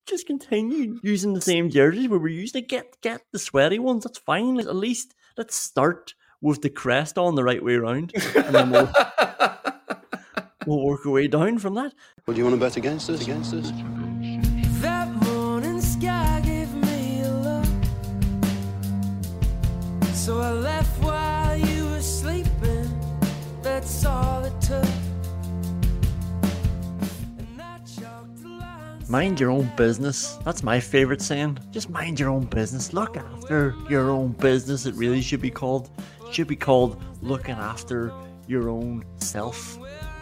just continue using the same jerseys we were using to get the sweaty ones. That's fine. At least let's start with the crest on the right way around, and then we'll work our way down from that. Well, do you want to bet against us? That morning sky gave me a look, so I left while you were sleeping. That's all it took. And I chalked the lines. Mind your own business. That's my favourite saying. Just mind your own business. Look after your own business. It really should be called. It should be called looking after your own self.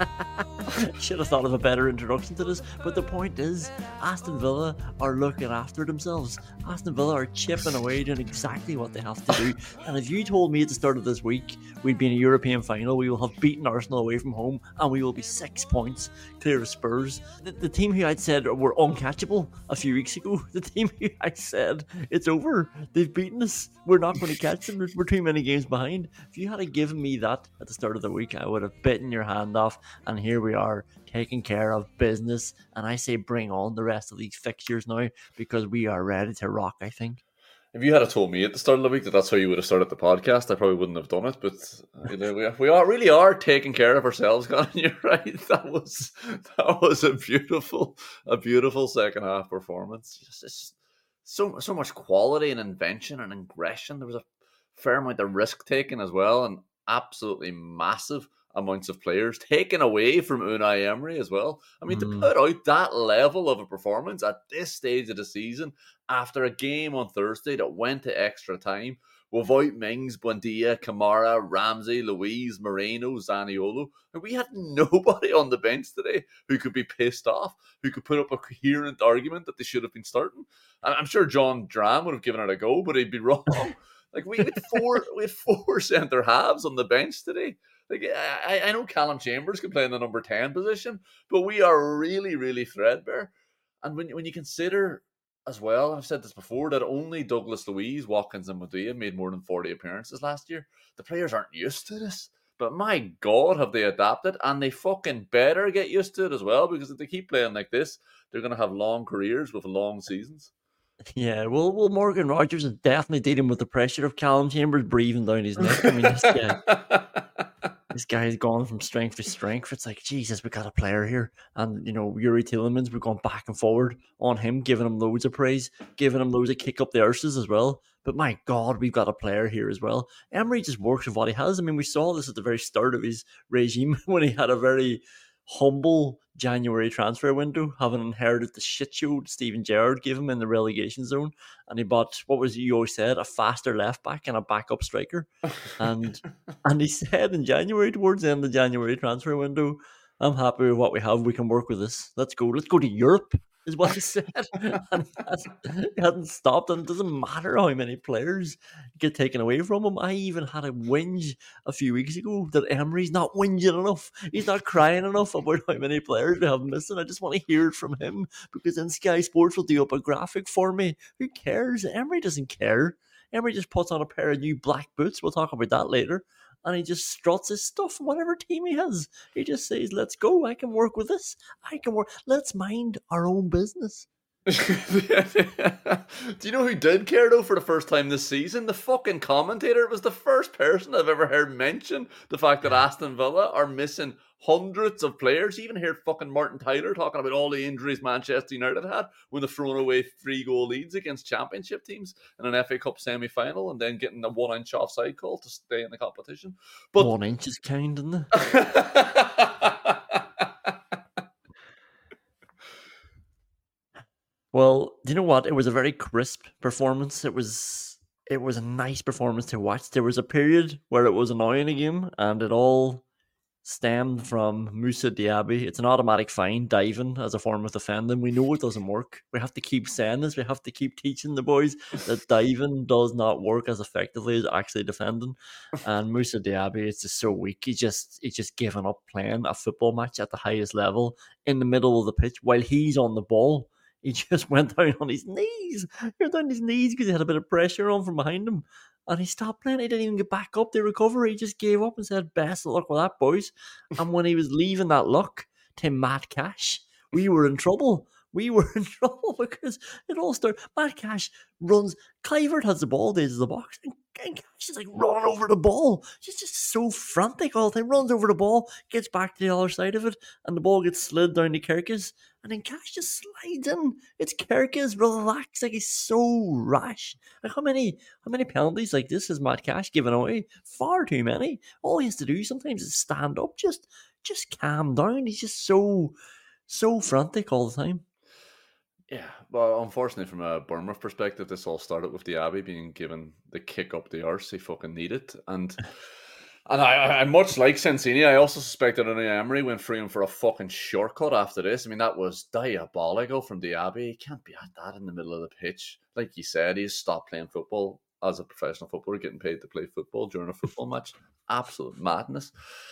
Should have thought of a better introduction to this, but the point is, Aston Villa are looking after themselves. Aston Villa are chipping away, doing exactly what they have to do. And if you told me at the start of this week we'd be in a European final, we will have beaten Arsenal away from home, and we will be 6 points clear of Spurs. The team who I'd said were uncatchable a few weeks ago, the team who I said it's over, they've beaten us, we're not going to catch them, we're too many games behind. If you had given me that at the start of the week, I would have bitten your hand off. And here we are, taking care of business. And I say bring on the rest of these fixtures now, because we are ready to rock, I think. If you had told me at the start of the week that that's how you would have started the podcast, I probably wouldn't have done it. But we really are taking care of ourselves, Colin. You're right. That was a beautiful second half performance. Just so much quality and invention and aggression. There was a fair amount of risk taking as well, and absolutely massive amounts of players taken away from Unai Emery as well. I mean, to put out that level of a performance at this stage of the season after a game on Thursday that went to extra time without Mings, Buendia, Kamara, Ramsey, Luiz, Moreno, Zaniolo, and we had nobody on the bench today who could be pissed off, who could put up a coherent argument that they should have been starting. I'm sure John Dram would have given it a go, but he'd be wrong. Like we had four centre halves on the bench today. Like I know Callum Chambers can play in the number 10 position, but we are really, really threadbare. And when you consider as well, I've said this before, that only Douglas Luiz, Watkins and Buendia made more than 40 appearances last year. The players aren't used to this. But my God, have they adapted, and they fucking better get used to it as well, because if they keep playing like this, they're going to have long careers with long seasons. Yeah, well, Morgan Rogers is definitely dealing with the pressure of Callum Chambers breathing down his neck. I mean, this guy has gone from strength to strength. It's like, Jesus, we got a player here. And, Yuri Tielemans, we've gone back and forward on him, giving him loads of praise, giving him loads of kick up the arses as well. But my God, we've got a player here as well. Emery just works with what he has. I mean, we saw this at the very start of his regime when he had a very humble January transfer window, having inherited the shit show Steven Gerrard gave him in the relegation zone, and he bought, what was it you always said, a faster left back and a backup striker. And he said in January, towards the end of the January transfer window, I'm happy with what we have, we can work with this, let's go to Europe, is what he said. And he hasn't stopped, and it doesn't matter how many players get taken away from him. I even had a whinge a few weeks ago that Emery's not whinging enough. He's not crying enough about how many players we have missing. I just want to hear it from him, because then Sky Sports will do up a graphic for me. Who cares? Emery doesn't care. Emery just puts on a pair of new black boots. We'll talk about that later. And he just struts his stuff in whatever team he has. He just says, let's go, I can work with this. Let's mind our own business. Do you know who did care, though, for the first time this season? The fucking commentator. It was the first person I've ever heard mention the fact that Aston Villa are missing hundreds of players. You even heard fucking Martin Tyler talking about all the injuries Manchester United had when they're throwing away 3-goal leads against championship teams in an FA Cup semi-final, and then getting a 1-inch offside call to stay in the competition. But 1 inch is kind, isn't it? Well, do you know what? It was a very crisp performance. It was a nice performance to watch. There was a period where it was annoying a game, and it all stemmed from Moussa Diaby. It's an automatic fine, diving as a form of defending. We know it doesn't work. We have to keep saying this. We have to keep teaching the boys that diving does not work as effectively as actually defending. And Moussa Diaby, it's just so weak. He's just given up playing a football match at the highest level in the middle of the pitch while he's on the ball. He just went down on his knees. He went down on his knees because he had a bit of pressure on from behind him. And he stopped playing. He didn't even get back up. They recover. He just gave up and said, best of luck with that, boys. And when he was leaving that luck to Matt Cash, we were in trouble. we were in trouble because it all started. Matt Cash runs. Clivert has the ball, days the box, and Cash is like running over the ball. He's just so frantic all the time. Runs over the ball, gets back to the other side of it, and the ball gets slid down to Kirkus, and then Cash just slides in. It's Kirkus, relax, like he's so rash. Like how many penalties like this has Matt Cash given away? Far too many. All he has to do sometimes is stand up, just calm down. He's just so frantic all the time. Yeah, well, unfortunately, from a Bournemouth perspective, this all started with Diaby being given the kick up the arse he fucking needed. And I much like Sensini, I also suspect that Unai Emery went free him for a fucking shortcut after this. I mean, that was diabolical from Diaby. He can't be at that in the middle of the pitch. Like you said, he's stopped playing football as a professional footballer, getting paid to play football during a football match. Absolute madness.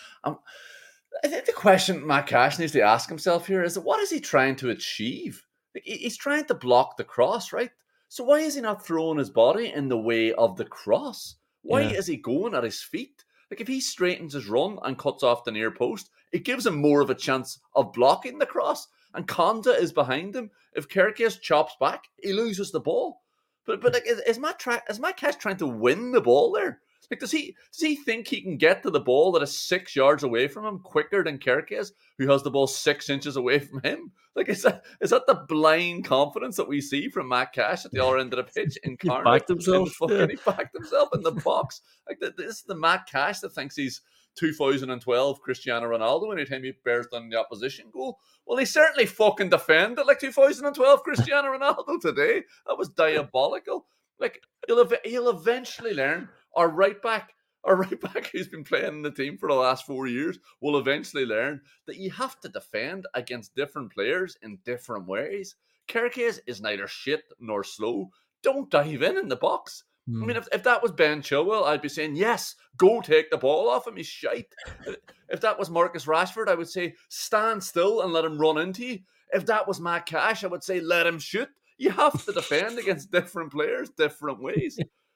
I think the question Matt Cash needs to ask himself here is, what is he trying to achieve? Like, he's trying to block the cross, right? So why is he not throwing his body in the way of the cross? Why is he going at his feet? Like, if he straightens his run and cuts off the near post, it gives him more of a chance of blocking the cross. And Konsa is behind him. If Kerkez chops back, he loses the ball. But like, is Matt Cash trying to win the ball there? Like, does he think he can get to the ball that is 6 yards away from him quicker than Kerkez, who has the ball 6 inches away from him? Like, is that the blind confidence that we see from Matt Cash at the other end of the pitch in Cardiff? He backed himself. He backed himself in the box. Like, this is the Matt Cash that thinks he's 2012 Cristiano Ronaldo anytime he bears down the opposition goal. Well, he certainly fucking defended like 2012 Cristiano Ronaldo today. That was diabolical. Like, he'll eventually learn. Our right back who's been playing in the team for the last 4 years will eventually learn that you have to defend against different players in different ways. Kerkez is neither shit nor slow. Don't dive in the box. I mean, if that was Ben Chilwell, I'd be saying, yes, go take the ball off him, he's shite. If that was Marcus Rashford, I would say, stand still and let him run into you. If that was Matt Cash, I would say, let him shoot. You have to defend against different players, different ways.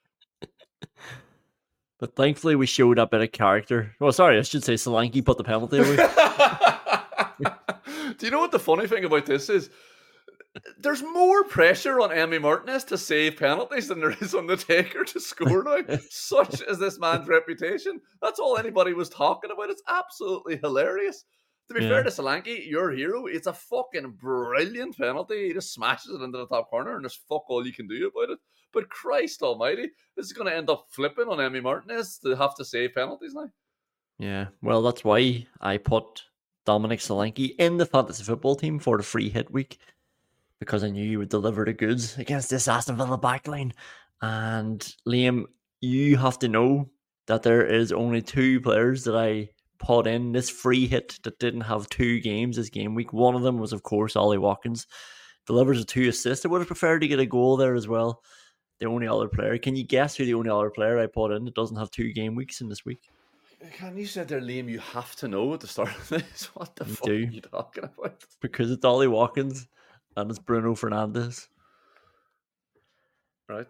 But thankfully, we showed a bit of character. Well, sorry, I should say Solanke put the penalty away. Do you know what the funny thing about this is? There's more pressure on Emi Martinez to save penalties than there is on the taker to score now. Such is this man's reputation. That's all anybody was talking about. It's absolutely hilarious. To be fair to Solanke, your hero, it's a fucking brilliant penalty. He just smashes it into the top corner and there's fuck all you can do about it. But Christ almighty, this is going to end up flipping on Emi Martinez to have to save penalties now. Yeah, well, that's why I put Dominic Solanke in the fantasy football team for the free hit week, because I knew he would deliver the goods against this Aston Villa backline. And Liam, you have to know that there is only 2 players that I put in this free hit that didn't have 2 games this game week. One of them was, of course, Ollie Watkins. Delivers a 2 assists. I would have preferred to get a goal there as well. The only other player. Can you guess who the only other player I put in that doesn't have 2 game weeks in this week? Can you said there, Liam, you have to know at the start of this? What the fuck are you talking about? Because it's Ollie Watkins and it's Bruno Fernandes. Right.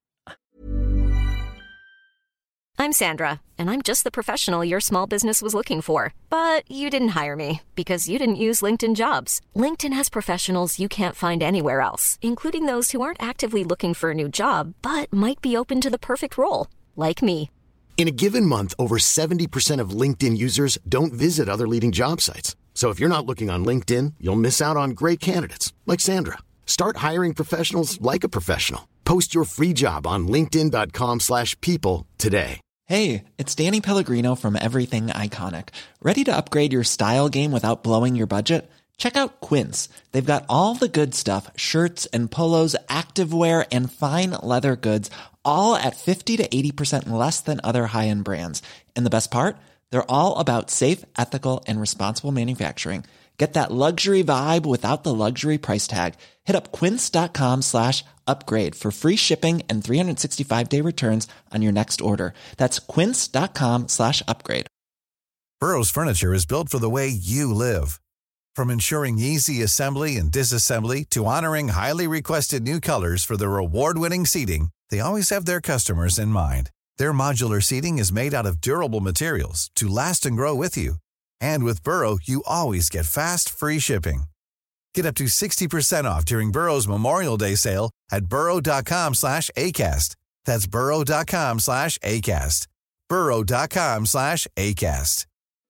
I'm Sandra, and I'm just the professional your small business was looking for. But you didn't hire me because you didn't use LinkedIn Jobs. LinkedIn has professionals you can't find anywhere else, including those who aren't actively looking for a new job, but might be open to the perfect role, like me. In a given month, over 70% of LinkedIn users don't visit other leading job sites. So if you're not looking on LinkedIn, you'll miss out on great candidates like Sandra. Start hiring professionals like a professional. Post your free job on linkedin.com/people today. Hey, it's Danny Pellegrino from Everything Iconic. Ready to upgrade your style game without blowing your budget? Check out Quince. They've got all the good stuff, shirts and polos, activewear, and fine leather goods, all at 50 to 80% less than other high-end brands. And the best part? They're all about safe, ethical, and responsible manufacturing. Get that luxury vibe without the luxury price tag. Hit up quince.com/upgrade for free shipping and 365-day returns on your next order. That's quince.com/upgrade. Burrow's furniture is built for the way you live. From ensuring easy assembly and disassembly to honoring highly requested new colors for their award-winning seating, they always have their customers in mind. Their modular seating is made out of durable materials to last and grow with you. And with Burrow, you always get fast, free shipping. Get up to 60% off during Burrow's Memorial Day sale at burrow.com/ACAST. That's burrow.com/ACAST. burrow.com/ACAST.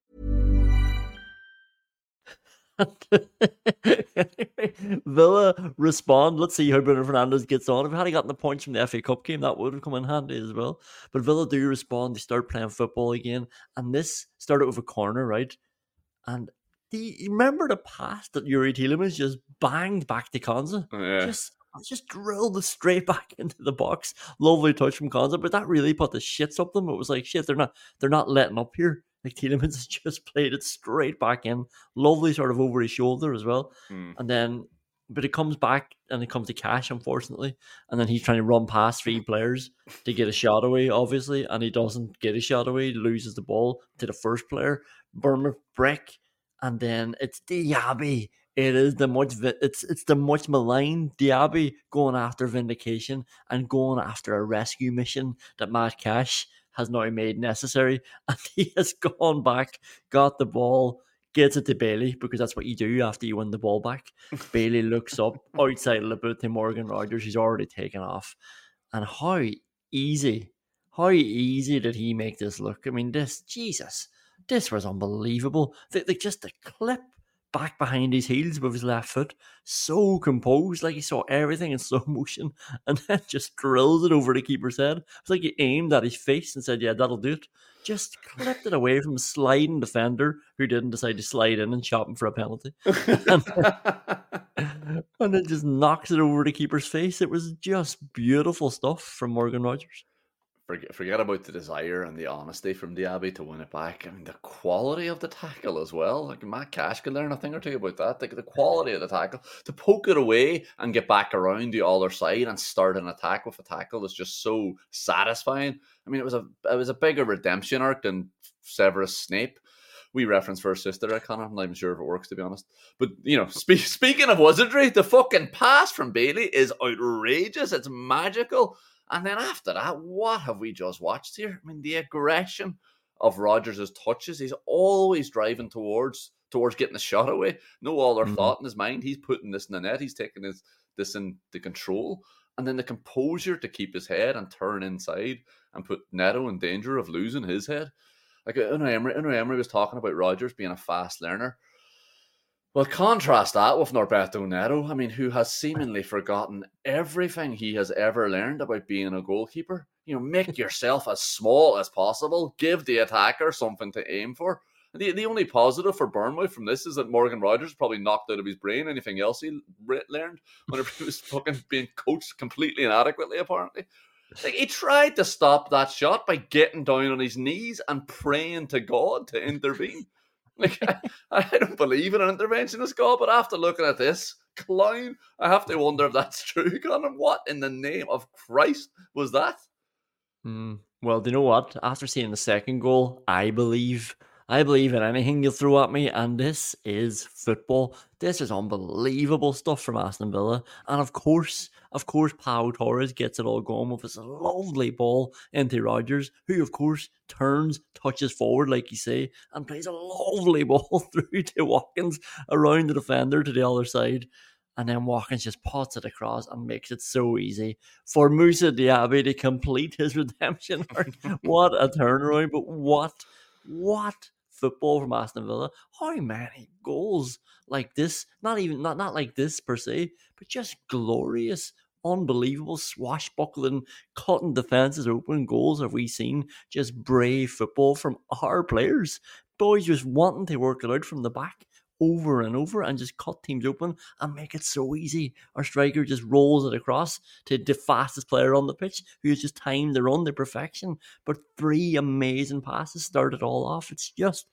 Villa respond. Let's see how Bruno Fernandes gets on. If he had gotten the points from the FA Cup game, that would have come in handy as well. But Villa do respond. They start playing football again. And this started with a corner, right? And you remember the pass that Yuri Tielemans just banged back to Konza? Yeah. Just drilled it straight back into the box. Lovely touch from Konza, but that really put the shits up them. It was like, shit, they're not letting up here. Like, Tielemans has just played it straight back in. Lovely sort of over his shoulder as well. And then, but it comes back and it comes to Cash, unfortunately. And then he's trying to run past 3 players to get a shot away, obviously. And he doesn't get a shot away. He loses the ball to the first player. Bournemouth break. And then it's Diaby. It's the much maligned Diaby going after vindication and going after a rescue mission that Matt Cash has now made necessary. And he has gone back, got the ball, gets it to Bailey, because that's what you do after you win the ball back. Bailey looks up outside of the boot to Morgan Rogers. He's already taken off. And how easy did he make this look? I mean, this was unbelievable. Just the clip back behind his heels with his left foot, so composed, like he saw everything in slow motion, and then just drills it over the keeper's head. It's like he aimed at his face and said, yeah, that'll do it. Just clipped it away from a sliding defender who didn't decide to slide in and chop him for a penalty. And then just knocks it over the keeper's face. It was just beautiful stuff from Morgan Rogers. Forget about the desire and the honesty from Diaby to win it back. I mean, the quality of the tackle as well. Like, Matt Cash could learn a thing or two about that. The quality of the tackle. To poke it away and get back around the other side and start an attack with a tackle is just so satisfying. I mean, it was a bigger redemption arc than Severus Snape. We reference First Sister, I can't. I'm not even sure if it works, to be honest. But, you know, speaking of wizardry, the fucking pass from Bailey is outrageous. It's magical. And then after that, what have we just watched here? I mean, the aggression of Rodgers' touches. He's always driving towards getting a shot away. No other thought in his mind. He's putting this in the net. He's taking this into control. And then the composure to keep his head and turn inside and put Neto in danger of losing his head. Like, Unai Emery was talking about Rodgers being a fast learner. Well, contrast that with Norberto Neto, I mean, who has seemingly forgotten everything he has ever learned about being a goalkeeper. You know, make yourself as small as possible. Give the attacker something to aim for. The only positive for Bournemouth from this is that Morgan Rogers probably knocked out of his brain anything else he learned whenever he was fucking being coached completely inadequately, apparently. Like, he tried to stop that shot by getting down on his knees and praying to God to intervene. Like, I don't believe in an interventionist God, but after looking at this clown, I have to wonder if that's true, Conor. What in the name of Christ was that? Well, do you know what? After seeing the second goal, I believe in anything you throw at me, and this is football. This is unbelievable stuff from Aston Villa. And of course, Pau Torres gets it all going with this lovely ball into Rodgers, who of course turns, touches forward, like you say, and plays a lovely ball through to Watkins around the defender to the other side. And then Watkins just pots it across and makes it so easy for Moussa Diaby to complete his redemption arc. What a turnaround, but what football from Aston Villa. How many goals like this? Not like this per se, but just glorious, unbelievable, swashbuckling, cutting defences open goals have we seen. Just brave football from our players. Boys just wanting to work it out from the back over and over and just cut teams open and make it so easy. Our striker just rolls it across to the fastest player on the pitch, who has just timed the run to perfection. But 3 amazing passes started all off. It's just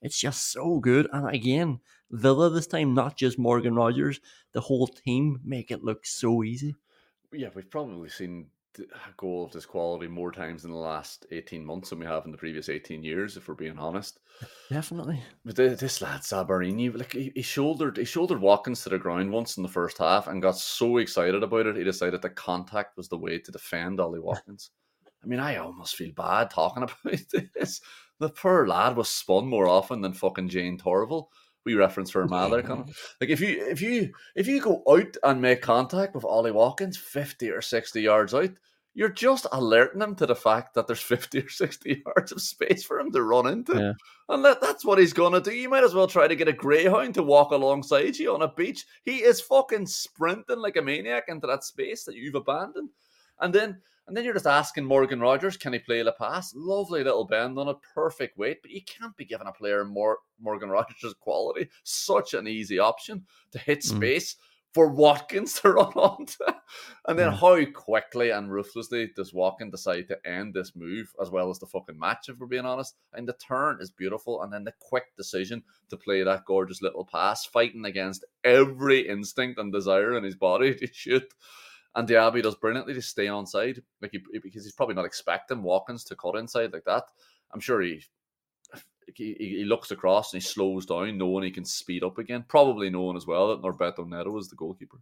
so good. And again, Villa this time, not just Morgan Rogers, the whole team make it look so easy. Yeah, we've probably seen a goal of this quality more times in the last 18 months than we have in the previous 18 years, if we're being honest. Definitely. But this lad, Zabarini, like, he shouldered Watkins to the ground once in the first half and got so excited about it, he decided that contact was the way to defend Ollie Watkins. I mean, I almost feel bad talking about this. The poor lad was spun more often than fucking Jane Torval. We reference for Armagh there, Conor. Like if you go out and make contact with Ollie Watkins 50 or 60 yards out, you're just alerting him to the fact that there's 50 or 60 yards of space for him to run into. Yeah. And that's what he's going to do. You might as well try to get a greyhound to walk alongside you on a beach. He is fucking sprinting like a maniac into that space that you've abandoned. And then you're just asking Morgan Rogers, can he play the pass? Lovely little bend on it, perfect weight, but you can't be giving a player Morgan Rogers' quality such an easy option to hit space for Watkins to run onto. And then how quickly and ruthlessly does Watkins decide to end this move, as well as the fucking match, if we're being honest. And the turn is beautiful, and then the quick decision to play that gorgeous little pass, fighting against every instinct and desire in his body to shoot. And Diaby does brilliantly to stay onside, because he's probably not expecting Watkins to cut inside like that. I'm sure he looks across and he slows down, knowing he can speed up again. Probably knowing as well that Norberto Neto is the goalkeeper.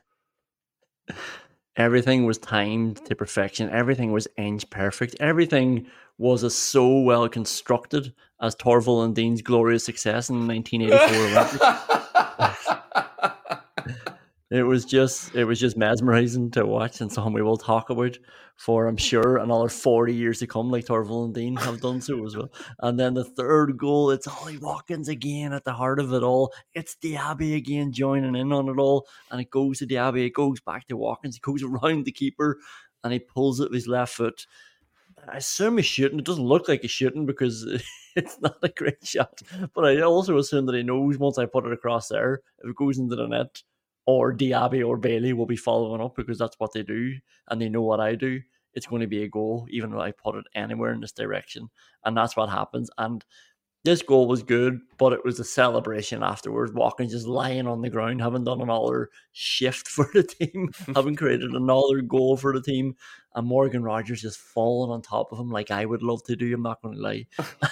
Everything was timed to perfection. Everything was inch perfect. Everything was so well constructed as Torval and Dean's glorious success in 1984 Olympics. It was just mesmerizing to watch, and something we will talk about for, I'm sure, another 40 years to come, like Torval and Dean have done so as well. And then the third goal, it's Ollie Watkins again at the heart of it all. It's Diaby again joining in on it all, and it goes to Diaby, it goes back to Watkins, he goes around the keeper, and he pulls it with his left foot. I assume he's shooting. It doesn't look like he's shooting because it's not a great shot, but I also assume that he knows once I put it across there, if it goes into the net, or Diaby or Bailey will be following up, because that's what they do, and they know what I do. It's going to be a goal, even though I put it anywhere in this direction. And that's what happens. And this goal was good, but it was a celebration afterwards. Watkins just lying on the ground, having done another shift for the team, having created another goal for the team, and Morgan Rogers just falling on top of him like I would love to do, I'm not going to lie.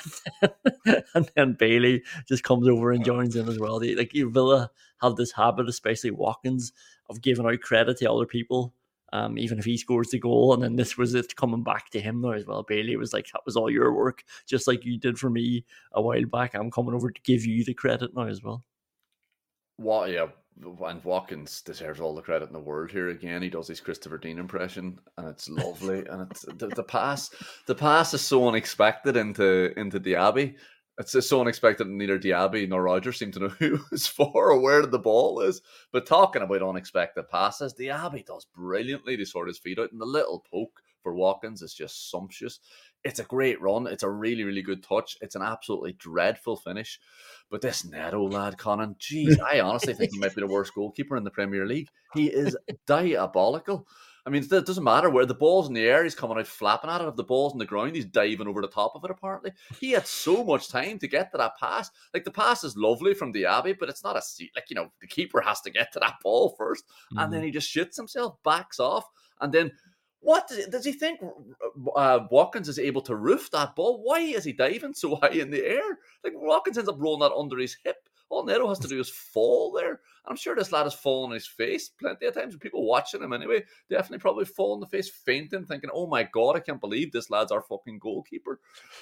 And then Bailey just comes over and joins in as well. Villa have this habit, especially Watkins, of giving out credit to other people, even if he scores the goal. And then this was it coming back to him there as well. Bailey was like, that was all your work, just like you did for me a while back. I'm coming over to give you the credit now as well. What? Yeah, and Watkins deserves all the credit in the world here. Again, he does his Christopher Dean impression, and it's lovely. And it's the pass is so unexpected into Diaby. It's just so unexpected, and neither Diaby nor Rogers seem to know who it's for or where the ball is. But talking about unexpected passes, Diaby does brilliantly to sort his feet out, and the little poke for Watkins is just sumptuous. It's a great run. It's a really, really good touch. It's an absolutely dreadful finish. But this Neto lad, Conan, geez, I honestly think he might be the worst goalkeeper in the Premier League. He is diabolical. I mean, it doesn't matter where the ball's in the air, he's coming out flapping at it. If the ball's on the ground, he's diving over the top of it, apparently. He had so much time to get to that pass. Like, the pass is lovely from Diaby, but it's not the keeper has to get to that ball first. Mm-hmm. And then he just shoots himself, backs off, and then what does he think Watkins is able to roof that ball? Why is he diving so high in the air? Like, Watkins ends up rolling that under his hip. All Neto has to do is fall there. I'm sure this lad has fallen on his face plenty of times. People watching him anyway, definitely probably fall on the face, fainting, thinking, oh my God, I can't believe this lad's our fucking goalkeeper.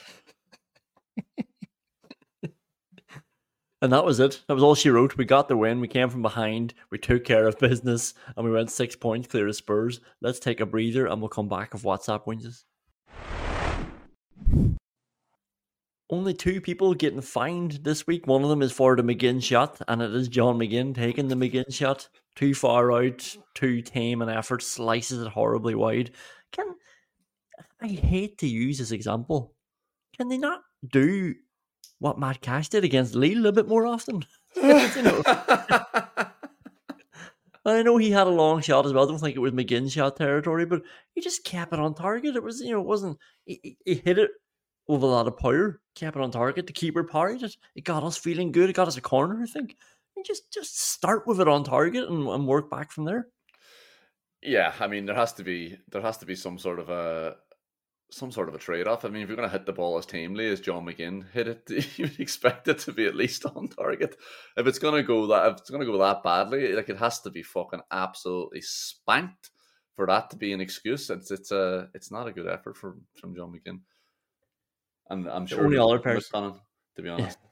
And that was it. That was all she wrote. We got the win. We came from behind. We took care of business. And we went 6 points clear of Spurs. Let's take a breather and we'll come back if WhatsApp wins us. Only 2 people getting fined this week. One of them is for the McGinn shot, and it is John McGinn taking the McGinn shot. Too far out, too tame an effort, slices it horribly wide. I hate to use this example. Can they not do what Matt Cash did against Lille a bit more often? I know he had a long shot as well. I don't think it was McGinn shot territory, but he just kept it on target. It was, it wasn't. He hit it with a lot of power, kept it on target. The keeper parried it. It got us feeling good. It got us a corner, I think. And just start with it on target and work back from there. Yeah, I mean, there has to be some sort of a trade-off. I mean, if you're going to hit the ball as tamely as John McGinn hit it, you'd expect it to be at least on target. If it's going to go that badly, like, it has to be fucking absolutely spanked for that to be an excuse. It's not a good effort from John McGinn. And I'm sure the only other person, to be honest.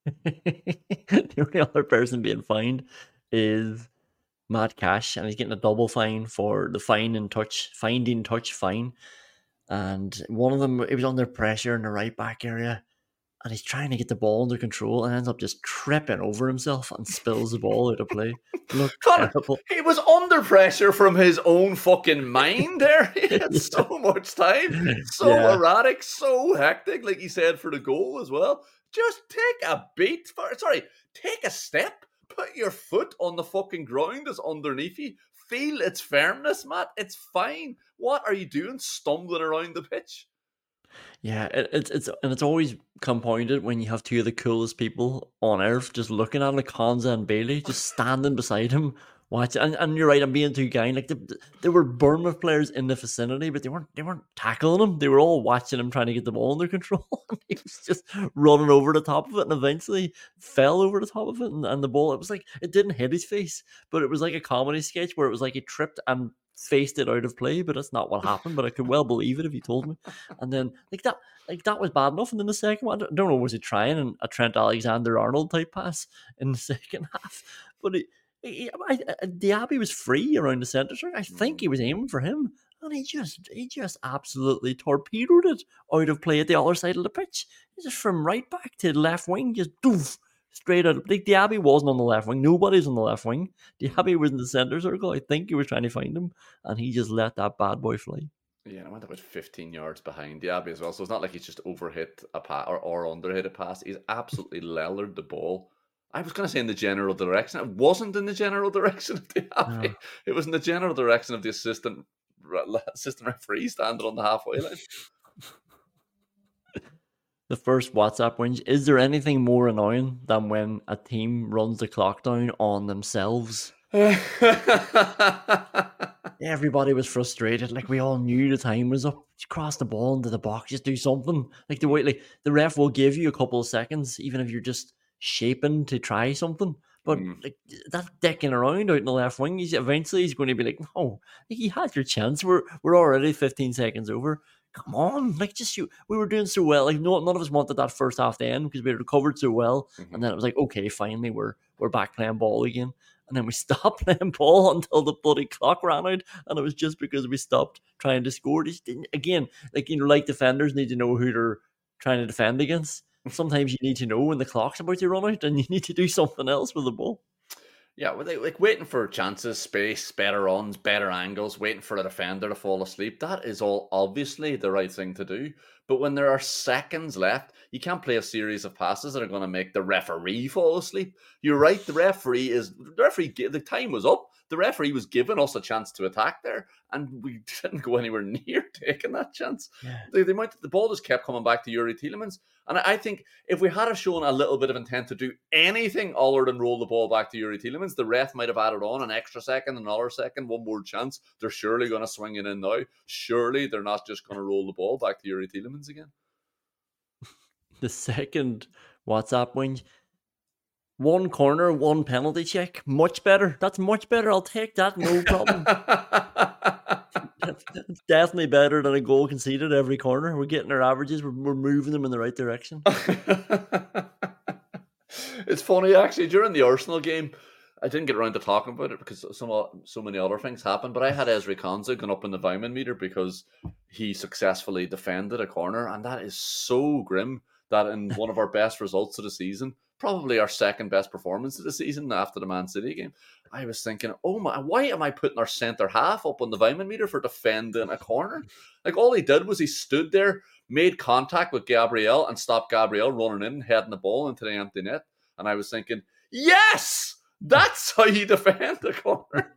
The only other person being fined is Matt Cash, and he's getting a double fine for the finding touch fine. And one of them, it was under pressure in the right back area, and he's trying to get the ball under control and ends up just tripping over himself and spills the ball out of play. Look, Connor, terrible. he was under pressure from his own fucking mind there. He had so much time, so erratic, so hectic, like he said, for the goal as well. Just take a beat. Take a step. Put your foot on the fucking ground that's underneath you. Feel its firmness, Matt. It's fine. What are you doing stumbling around the pitch? Yeah, it's always compounded when you have two of the coolest people on earth just looking at it, Konza and Bailey, just standing beside him, watching. And you're right, I'm being too kind. Like there were Bournemouth players in the vicinity, but they weren't tackling him. They were all watching him trying to get the ball under control. And he was just running over the top of it, and eventually fell over the top of it. And the ball, it didn't hit his face, but it was like a comedy sketch where it was like he tripped and faced it out of play, but that's not what happened. But I could well believe it if you told me. And then that was bad enough. And then the second one, I don't know, was he trying a Trent Alexander-Arnold type pass in the second half? But Diaby was free around the centre circle. I think he was aiming for him, and he just absolutely torpedoed it out of play at the other side of the pitch. Just from right back to the left wing, just doof. Straight out. Like Diaby wasn't on the left wing. Nobody's on the left wing. Diaby was in the centre circle. I think he was trying to find him, and he just let that bad boy fly. Yeah, I went about 15 yards behind Diaby as well. So it's not like he's just overhit a pass or underhit a pass. He's absolutely leathered the ball. I was going to say in the general direction. It wasn't in the general direction of Diaby. No. It was in the general direction of the assistant referee standing on the halfway line. The first WhatsApp whinge. Is there anything more annoying than when a team runs the clock down on themselves? Everybody was frustrated. Like, we all knew the time was up. Just cross the ball into the box. Just do something. Like the ref will give you a couple of seconds, even if you're just shaping to try something. But like that dicking around out in the left wing, eventually he's going to be like, no, you had your chance. We're already 15 seconds over. Come on, like just you. We were doing so well. Like none of us wanted that first half to end because we recovered so well. Mm-hmm. And then it was like, okay, finally we're back playing ball again. And then we stopped playing ball until the bloody clock ran out. And it was just because we stopped trying to score. Again, like defenders need to know who they're trying to defend against. Sometimes you need to know when the clock's about to run out and you need to do something else with the ball. Yeah, like waiting for chances, space, better runs, better angles, waiting for a defender to fall asleep. That is all obviously the right thing to do. But when there are seconds left, you can't play a series of passes that are going to make the referee fall asleep. You're right. The time was up. The referee was giving us a chance to attack there, and we didn't go anywhere near taking that chance. Yeah. The ball just kept coming back to Youri Tielemans. And I think if we had shown a little bit of intent to do anything other than roll the ball back to Youri Tielemans, the ref might have added on an extra second, another second, one more chance. They're surely going to swing it in now. Surely they're not just going to roll the ball back to Youri Tielemans again. The second WhatsApp win. One corner, one penalty check. Much better. That's much better. I'll take that. No problem. It's definitely better than a goal conceded every corner. We're getting our averages. We're moving them in the right direction. It's funny, actually. During the Arsenal game, I didn't get around to talking about it because so many other things happened. But I had Ezri Konsa going up in the Weimann meter because he successfully defended a corner. And that is so grim that in one of our best results of the season, probably our second best performance of the season after the Man City game, I was thinking, oh my, why am I putting our centre half up on the Weimann meter for defending a corner? Like, all he did was he stood there, made contact with Gabriel and stopped Gabriel running in, heading the ball into the empty net. And I was thinking, yes, that's how you defend a corner.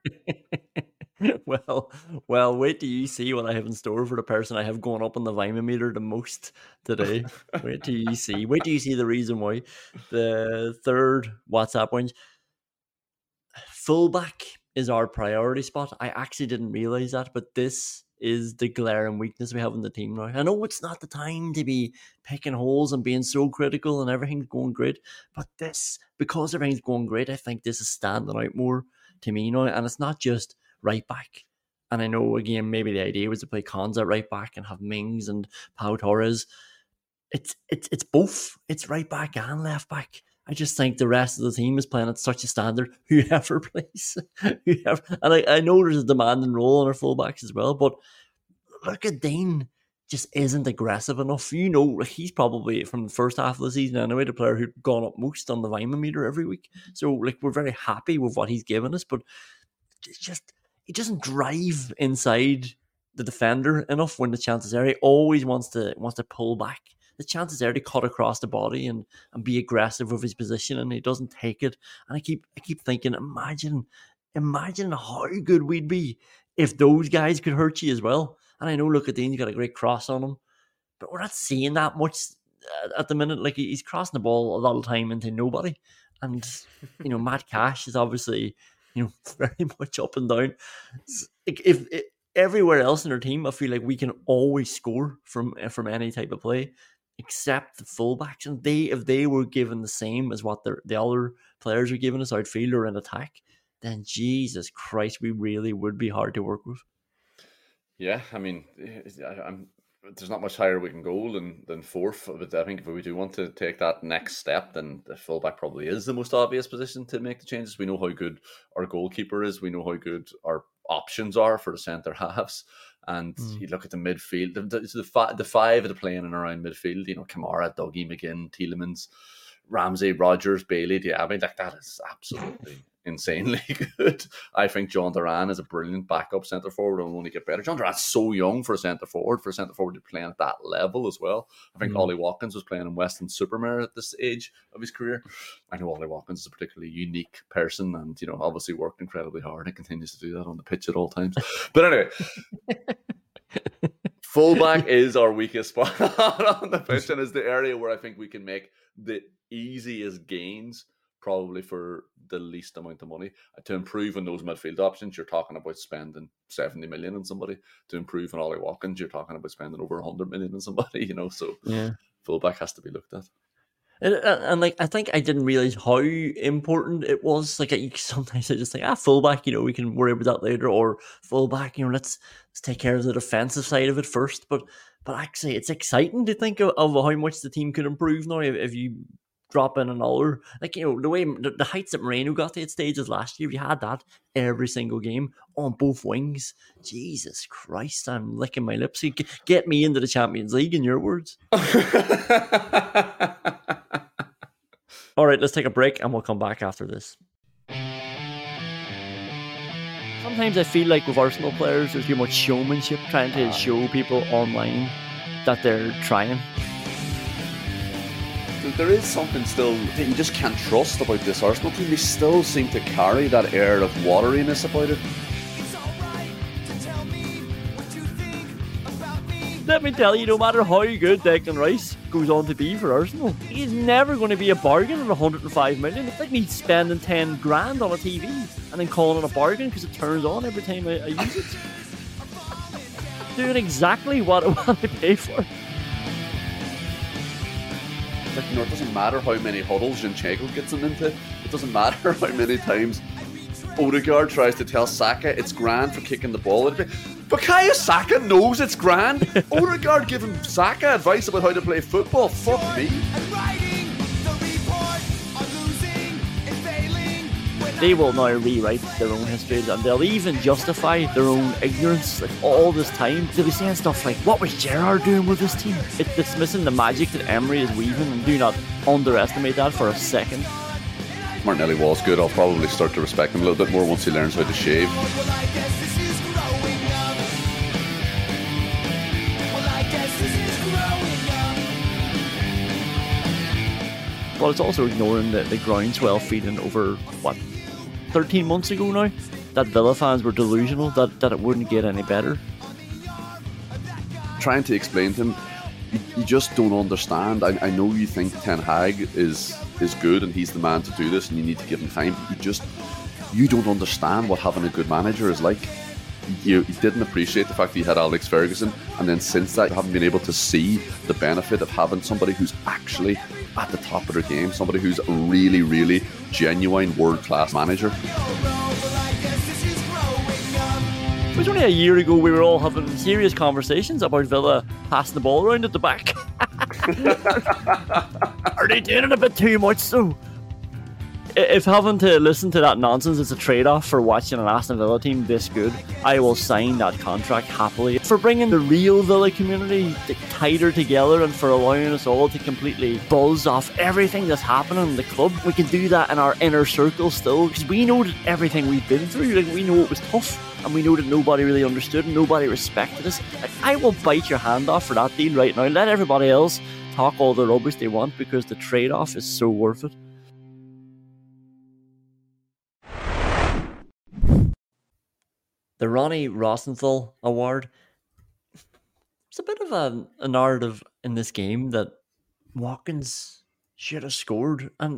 Well, wait till you see what I have in store for the person I have going up on the Weimann meter the most today. Wait till you see the reason why. The third WhatsApp win. Fullback is our priority spot. I actually didn't realize that, but this is the glaring weakness we have in the team now. I know it's not the time to be picking holes and being so critical and everything's going great, but because everything's going great, I think this is standing out more to me now. And it's not just right back. And I know, again, maybe the idea was to play Konsa at right back and have Mings and Pau Torres. It's both. It's right back and left back. I just think the rest of the team is playing at such a standard. Whoever plays, whoever, and I know there's a demanding role on our fullbacks as well. But look at Dean, just isn't aggressive enough. Like he's probably from the first half of the season anyway, the player who'd gone up most on the Weimann meter every week. So like we're very happy with what he's given us, but it's just he doesn't drive inside the defender enough when the chance is there. He always wants to pull back. The chance is there to cut across the body and be aggressive with his position, and he doesn't take it. And I keep thinking, imagine how good we'd be if those guys could hurt you as well. And I know, look at Dean's got a great cross on him, but we're not seeing that much at the minute. Like he's crossing the ball a lot of time into nobody. And Matt Cash is obviously very much up and down. If everywhere else in our team, I feel like we can always score from any type of play, except the fullbacks. And if they were given the same as what the other players are giving us outfield or in attack, then Jesus Christ, we really would be hard to work with. Yeah, I mean, there's not much higher we can go than fourth. But I think if we do want to take that next step, then the fullback probably is the most obvious position to make the changes. We know how good our goalkeeper is. We know how good our options are for the centre halves. And you look at the midfield, the five that are playing in around midfield, Kamara, Dougie, McGinn, Tielemans, Ramsey, Rogers, Bailey, Diaby, like that is absolutely insanely good. I think John Duran is a brilliant backup centre forward and will only get better. John Duran's so young for a centre forward to be playing at that level as well. I think Ollie Watkins was playing in Weston Supermare at this age of his career. I know Ollie Watkins is a particularly unique person and obviously worked incredibly hard and continues to do that on the pitch at all times. But anyway, fullback is our weakest spot on the pitch and is the area where I think we can make the easiest gains probably for the least amount of money. To improve on those midfield options, you're talking about spending 70 million on somebody. To improve on Ollie Watkins, you're talking about spending over 100 million on somebody, so yeah. Fullback has to be looked at. And I think I didn't realize how important it was. Like sometimes I just think, fullback, we can worry about that later, or fullback, let's take care of the defensive side of it first. But actually, it's exciting to think of how much the team could improve now if you drop in another. The way the heights that Moreno got to at stages last year, if you had that every single game on both wings, Jesus Christ, I'm licking my lips. Get me into the Champions League, in your words. All right, let's take a break and we'll come back after this. Sometimes I feel like with Arsenal players, there's too much showmanship, trying to show people online that they're trying. There is something still that you just can't trust about this Arsenal team. They still seem to carry that air of wateriness about it. Let me tell you, no matter how good Declan Rice goes on to be for Arsenal, he's never going to be a bargain at 105 million. It's like me spending 10 grand on a TV and then calling it a bargain because it turns on every time I use it. Doing exactly what I pay for. It doesn't matter how many huddles Zinchenko gets him into. It doesn't matter how many times Odegaard tries to tell Saka it's grand for kicking the ball. Bukayo Saka knows it's grand. Odegaard giving Saka advice about how to play football. Fuck me. They will now rewrite their own history and they'll even justify their own ignorance all this time. They'll be saying stuff like, what was Gerrard doing with this team? It's missing the magic that Emery is weaving, and do not underestimate that for a second. Martinelli was good. I'll probably start to respect him a little bit more once he learns how to shave. But it's also ignoring the groundswell feeling over, 13 months ago now, that Villa fans were delusional that it wouldn't get any better. Trying to explain to him, you just don't understand. I know you think Ten Hag is good and he's the man to do this and you need to give him time, but you don't understand what having a good manager is like. You didn't appreciate the fact that you had Alex Ferguson, and then since that you haven't been able to see the benefit of having somebody who's actually at the top of their game, somebody who's a really, really genuine world-class manager. It was only a year ago we were all having serious conversations about Villa passing the ball around at the back. Are they doing it a bit too much though? if having to listen to that nonsense is a trade-off for watching an Aston Villa team this good, I will sign that contract happily. For bringing the real Villa community tighter together and for allowing us all to completely buzz off everything that's happening in the club, we can do that in our inner circle still, because we know that everything we've been through, like, we know it was tough, and we know that nobody really understood and nobody respected us. Like, I will bite your hand off for that deal right now. Let everybody else talk all the rubbish they want, because the trade-off is so worth it. The Ronnie Rosenthal Award. It's a bit of a narrative in this game that Watkins should have scored. And,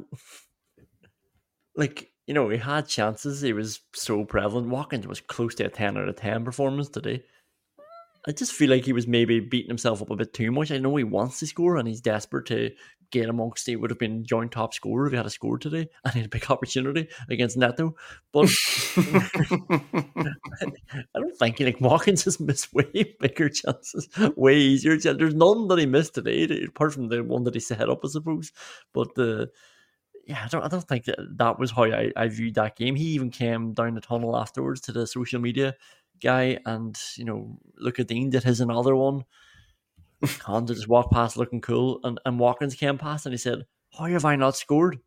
like, you know, he had chances. He was so prevalent. Watkins was close to a 10 out of 10 performance today. I just feel like he was maybe beating himself up a bit too much. I know he wants to score and he's desperate to get amongst. He would have been joint top scorer if he had a score today, and he had a big opportunity against Neto. But I don't think, like, Watkins has missed way bigger chances, way easier chances. There's none that he missed today, apart from the one that he set up, I suppose. But I don't think that was how I viewed that game. He even came down the tunnel afterwards to the social media guy, and, you know, Luka Dean did his another one. Conte just walked past looking cool, and Watkins came past and he said, "How have I not scored?"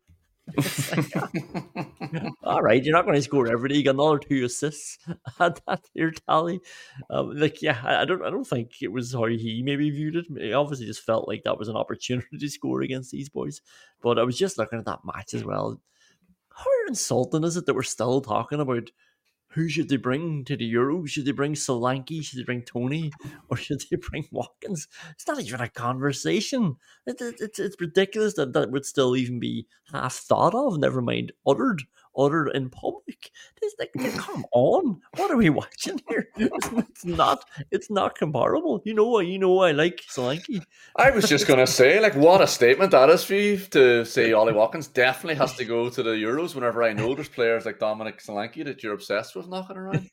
All right, you're not going to score every day. You got another 2 assists at that your tally. I don't think it was how he maybe viewed it. He obviously just felt like that was an opportunity to score against these boys. But I was just looking at that match as well. How insulting is it that we're still talking about who should they bring to the Euro? Should they bring Solanke? Should they bring Tony? Or should they bring Watkins? It's not even a conversation. It's ridiculous that would still even be half thought of, never mind uttered in public. It's like, come on, what are we watching here? It's not comparable. You know I like Solanke. I was just going to say, like, what a statement that is for you to say Ollie Watkins definitely has to go to the Euros, whenever I know there's players like Dominic Solanke that you're obsessed with knocking around.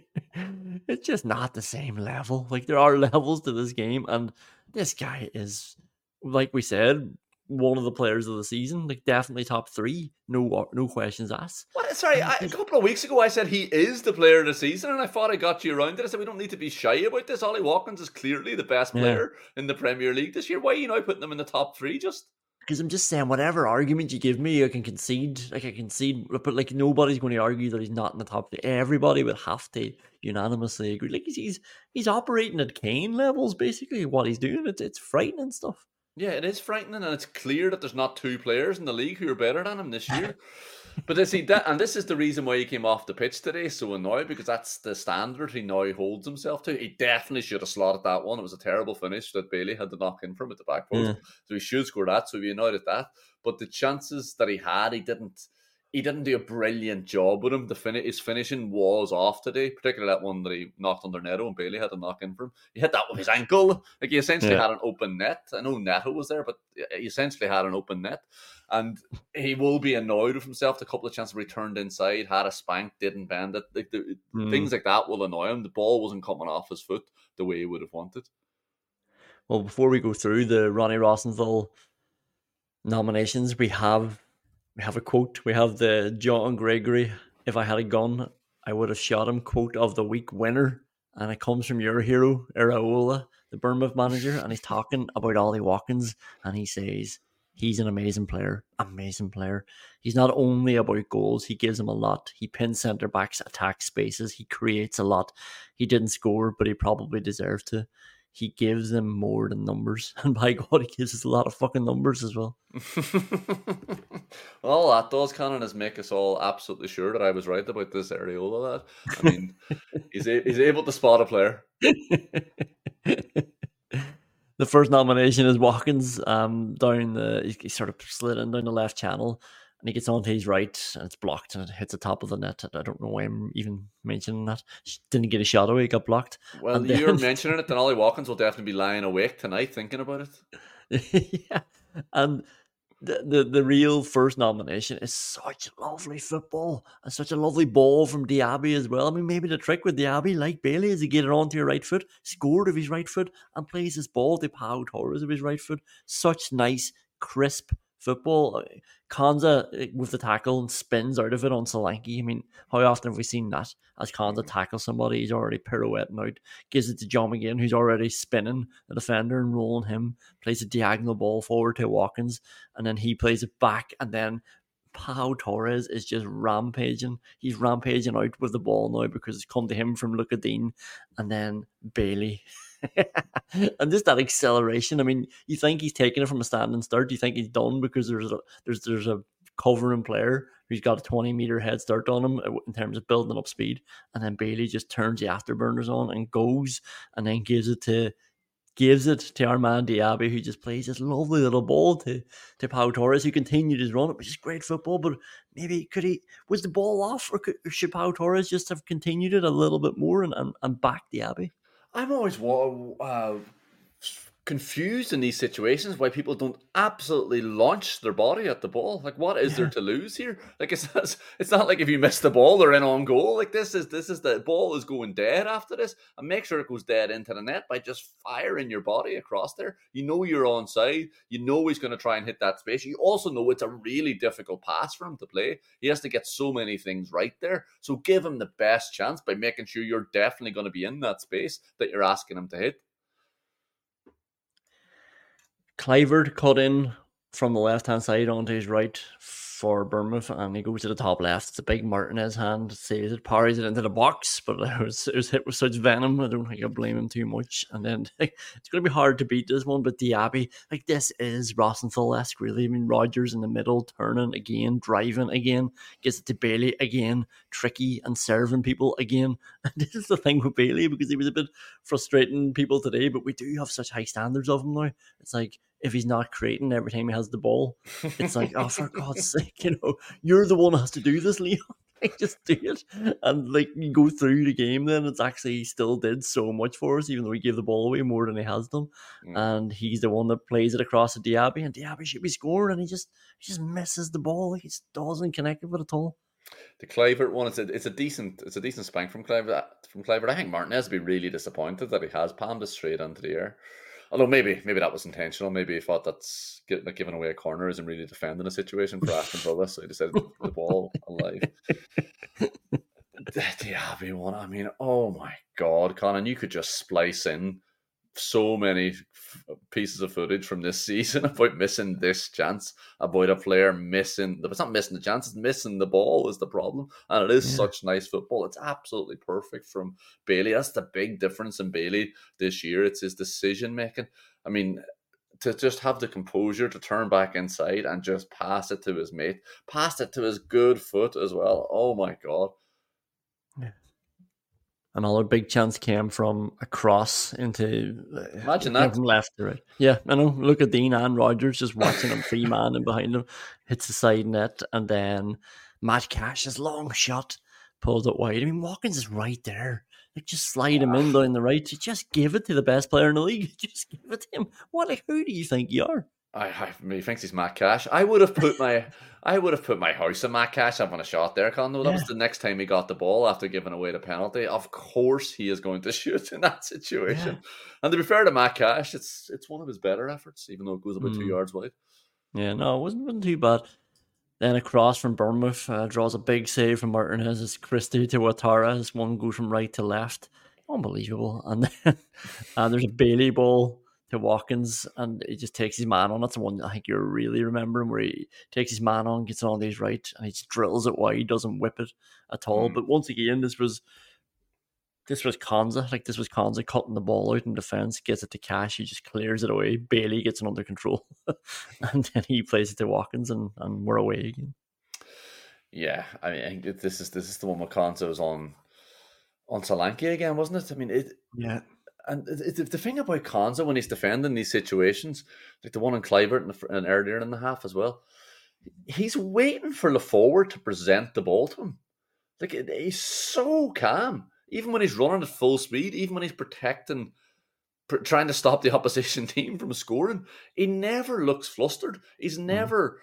It's just not the same level. Like, there are levels to this game, and this guy is, like we said, one of the players of the season. Like, definitely top 3, no questions asked. What? Sorry, a couple of weeks ago I said he is the player of the season, and I thought I got you around it. I said we don't need to be shy about this. Ollie Watkins is clearly the best player in the Premier League this year. Why are you now putting him in the top 3? Just because I'm just saying, whatever argument you give me, I can concede. But, like, nobody's going to argue that he's not in the top 3. Everybody would have to unanimously agree. Like, he's operating at Kane levels, basically. What he's doing, it's frightening stuff. Yeah, it is frightening, and it's clear that there's not 2 players in the league who are better than him this year. But and this is the reason why he came off the pitch today so annoyed, because that's the standard he now holds himself to. He definitely should have slotted that one. It was a terrible finish that Bailey had to knock in from at the back post. So he should score that, so he'd be annoyed at that. But the chances that he had, he didn't do a brilliant job with him. His finishing was off today, particularly that one that he knocked under Neto and Bailey had to knock in for him. He hit that with his ankle. Like, he essentially had an open net. I know Neto was there, but he essentially had an open net. And he will be annoyed with himself. The couple of chances where he turned inside, had a spank, didn't bend it. Like, things like that will annoy him. The ball wasn't coming off his foot the way he would have wanted. Well, before we go through the Ronnie Rosenthal nominations, we have a quote. We have the John Gregory, "If I had a gun, I would have shot him" quote of the week winner. And it comes from your hero, Iraola, the Bournemouth manager. And he's talking about Ollie Watkins. And he says, he's an amazing player. Amazing player. He's not only about goals. He gives them a lot. He pins centre-backs, attacks spaces. He creates a lot. He didn't score, but he probably deserved to. He gives them more than numbers. And by God, he gives us a lot of fucking numbers as well. All that does, Conan, is make us all absolutely sure that I was right about this Areola lad. I mean, he's able to spot a player. The first nomination is Watkins. He sort of slid in down the left channel, and he gets onto his right, and it's blocked, and it hits the top of the net. I don't know why I'm even mentioning that. Didn't get a shot away, got blocked. Well, you're mentioning it, then Ollie Watkins will definitely be lying awake tonight thinking about it. Yeah, and the real first nomination is such lovely football and such a lovely ball from Diaby as well. I mean, maybe the trick with Diaby, like Bailey, is he get it onto your right foot, scored of his right foot, and plays his ball to Pau Torres of his right foot. Such nice, crisp football. Konza with the tackle and spins out of it on Solanke. I mean, how often have we seen that? As Konza tackles somebody, he's already pirouetting out, gives it to John McGinn, who's already spinning the defender and rolling him, plays a diagonal ball forward to Watkins, and then he plays it back, and then Pau Torres is just rampaging. He's rampaging out with the ball now because it's come to him from Luca Dean, and then Bailey. And just that acceleration. I mean, you think he's taking it from a standing start. You think he's done because there's a covering player who's got a 20-meter head start on him in terms of building up speed, and then Bailey just turns the afterburners on and goes, and then gives it to our man Diaby, who just plays this lovely little ball to Pau Torres, who continued his run. It was just great football, but maybe was the ball off, or should Pau Torres just have continued it a little bit more and back Diaby? I'm always confused in these situations why people don't absolutely launch their body at the ball. Like, what is there to lose here? Like, it's not like if you miss the ball, they're in on goal. Like, this is the ball is going dead after this, and make sure it goes dead into the net by just firing your body across there. You know you're onside. You know he's going to try and hit that space. You also know it's a really difficult pass for him to play. He has to get so many things right there. So give him the best chance by making sure you're definitely going to be in that space that you're asking him to hit. Kluivert cut in from the left-hand side onto his right for Bournemouth, and he goes to the top left. It's a big Martinez hand, saves it, parries it into the box, but it was hit with such venom. I don't think I blame him too much. And then it's going to be hard to beat this one, but Diaby, like, this is Rosenthal-esque, really. I mean, Rodgers in the middle, turning again, driving again, gets it to Bailey again, tricky and serving people again. And this is the thing with Bailey, because he was a bit frustrating people today, but we do have such high standards of him now. It's like, if he's not creating every time he has the ball, it's like, oh, for God's sake, you're the one who has to do this, Leon. Like, just do it. And like, you go through the game, then it's actually, he still did so much for us, even though he gave the ball away more than he has done. And he's the one that plays it across to Diaby, and Diaby should be scoring, and he just misses the ball. Like, he just doesn't connect with it at all. The Kluivert one, it's a decent spank from Kluivert. I think Martinez would be really disappointed that he has palmed it straight into the air. Although maybe that was intentional. Maybe he thought that's giving away a corner isn't really defending a situation for Aston Villa, so he decided to keep the ball alive. The Diaby one, I mean, oh my God, Conan, you could just splice in so many pieces of footage from this season about missing this chance, about a player missing. It's not missing the chance, it's missing the ball is the problem. And it is such nice football. It's absolutely perfect from Bailey. That's the big difference in Bailey this year. It's his decision making. I mean, to just have the composure to turn back inside and just pass it to his mate, pass it to his good foot as well. Oh my God. Yeah. Another big chance came from a cross into... Imagine that. From left to right. Yeah, I know. Look at Dean and Rodgers just watching him, free man and behind him. Hits the side net, and then Matt Cash's long shot pulls it wide. I mean, Watkins is right there. Like, just slide him in down the right. Just give it to the best player in the league. Just give it to him. Who do you think you are? He thinks he's Matt Cash. I would have put my house on Matt Cash having a shot there, Con. That was the next time he got the ball after giving away the penalty. Of course he is going to shoot in that situation. Yeah. And to be fair to Matt Cash, it's one of his better efforts, even though it goes about 2 yards wide. Yeah, no, it wasn't too bad. Then a cross from Bournemouth draws a big save from Martinez. It's Christie to Ouattara. This one goes from right to left. Unbelievable. And then there's a Bailey ball to Watkins, and he just takes his man on. That's the one I think you're really remembering, where he takes his man on, gets it on his right, and he just drills it wide, doesn't whip it at all. But once again, this was Konza. Like, this was Konza cutting the ball out in defence, gets it to Cash, he just clears it away. Bailey gets it under control, and then he plays it to Watkins, and we're away again. Yeah, I mean, I think this is the one where Konza was on Solanke again, wasn't it? I mean, yeah. And the thing about Konza when he's defending these situations, like the one in Kluivert and earlier in the half as well, he's waiting for the forward to present the ball to him. Like, he's so calm. Even when he's running at full speed, even when he's trying to stop the opposition team from scoring, he never looks flustered. He's never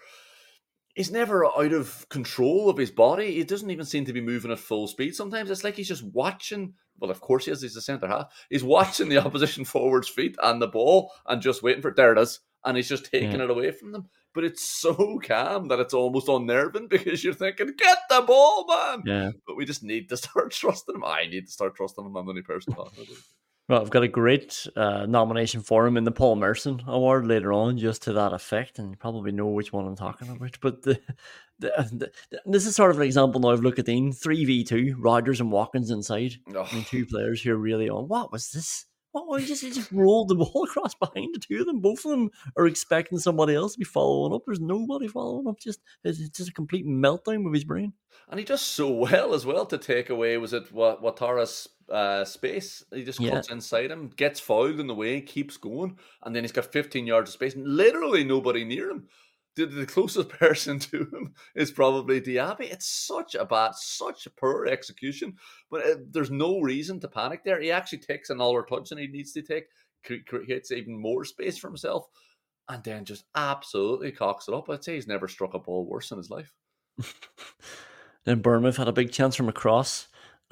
out of control of his body. He doesn't even seem to be moving at full speed. Sometimes it's like he's just watching. Well, of course he is. He's the centre half. He's watching the opposition forward's feet and the ball and just waiting for it. There it is. And he's just taking it away from them. but it's so calm that it's almost unnerving because you're thinking, get the ball, man. Yeah. But we just need to start trusting him. I need to start trusting him. I'm the only person talking about it. Well, I've got a great nomination for him in the Paul Merson Award later on, just to that effect, and you probably know which one I'm talking about. But this is sort of an example now of Lucatin 3v2, Rodgers and Watkins inside. Oh. I mean, two players who are really on. What was this? What he just rolled the ball across behind the two of them. Both of them are expecting somebody else to be following up. There's nobody following up. It's just a complete meltdown with his brain. And he does so well as well to take away, was it Watara's space? He just cuts inside him, gets fouled in the way, keeps going, and then he's got 15 yards of space and literally nobody near him. The closest person to him is probably Diaby. It's such a poor execution, but there's no reason to panic there. He actually takes another touch than he needs to take, creates even more space for himself, and then just absolutely cocks it up. I'd say he's never struck a ball worse in his life. Then Bournemouth had a big chance from a cross.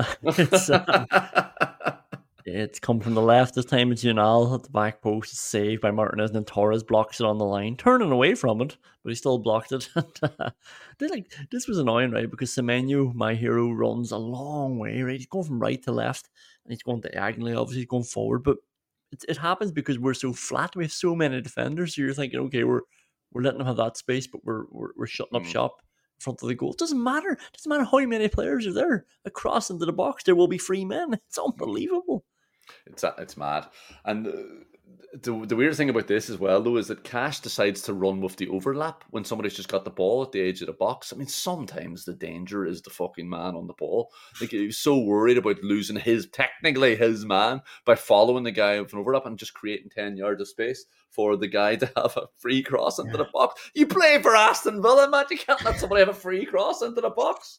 It's come from the left this time. It's Unal at the back post. It's saved by Martinez, and then Torres blocks it on the line, turning away from it, but he still blocked it. This was annoying, right? Because Semenyo, my hero, runs a long way, right? He's going from right to left, and he's going diagonally. Obviously, he's going forward, but it happens because we're so flat. We have so many defenders, so you're thinking, okay, we're letting them have that space, but we're shutting up shop in front of the goal. It doesn't matter. It doesn't matter how many players are there across into the box. There will be free men. It's unbelievable. It's mad. And the weird thing about this as well, though, is that Cash decides to run with the overlap when somebody's just got the ball at the edge of the box. I mean, sometimes the danger is the fucking man on the ball. Like, he was so worried about losing technically his man by following the guy with an overlap and just creating 10 yards of space for the guy to have a free cross into the box. You play for Aston Villa, man. You can't let somebody have a free cross into the box.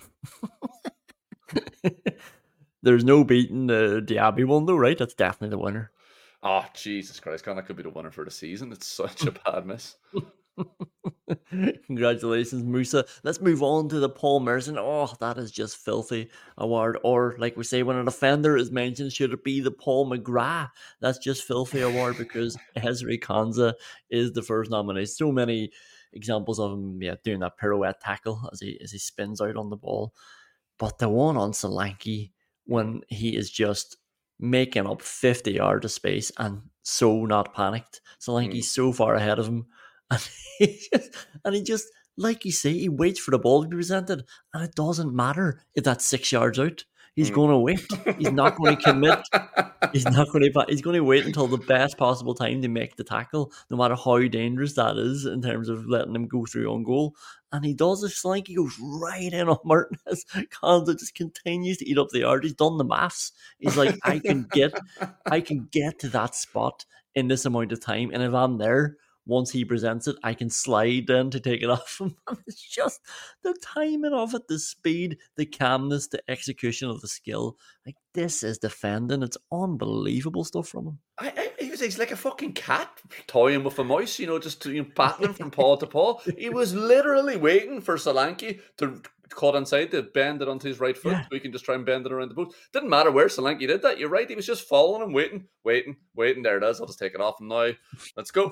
There's no beating the Diaby one, though, right? That's definitely the winner. Oh, Jesus Christ. That could be the winner for the season. It's such a bad miss. Congratulations, Musa. Let's move on to the Paul Merson. Oh, that is just filthy award. Or, like we say, when a defender is mentioned, should it be the Paul McGrath? That's just filthy award because Ezri Konsa is the first nominee. So many examples of him doing that pirouette tackle as he spins out on the ball. But the one on Solanke, when he is just making up 50 yards of space and so not panicked. Solanke's so far ahead of him. And he just, like you say, he waits for the ball to be presented. And it doesn't matter if that's 6 yards out. He's going to wait. He's not going to commit. He's going to wait until the best possible time to make the tackle, no matter how dangerous that is in terms of letting him go through on goal. And he does it. Solanke goes right in on Martinez. Konsa just continues to eat up the yard. He's done the maths. He's like, I can get to that spot in this amount of time. And if I'm there, once he presents it, I can slide in to take it off him. It's just the timing of it, the speed, the calmness, the execution of the skill. Like, this is defending. It's unbelievable stuff from him. He's like a fucking cat toying with a mouse, just battling from paw to paw. He was literally waiting for Solanke to cut inside to bend it onto his right foot so he can just try and bend it around the boot. Didn't matter where Solanke did that. You're right. He was just following him, waiting. There it is. I'll just take it off him now. Let's go.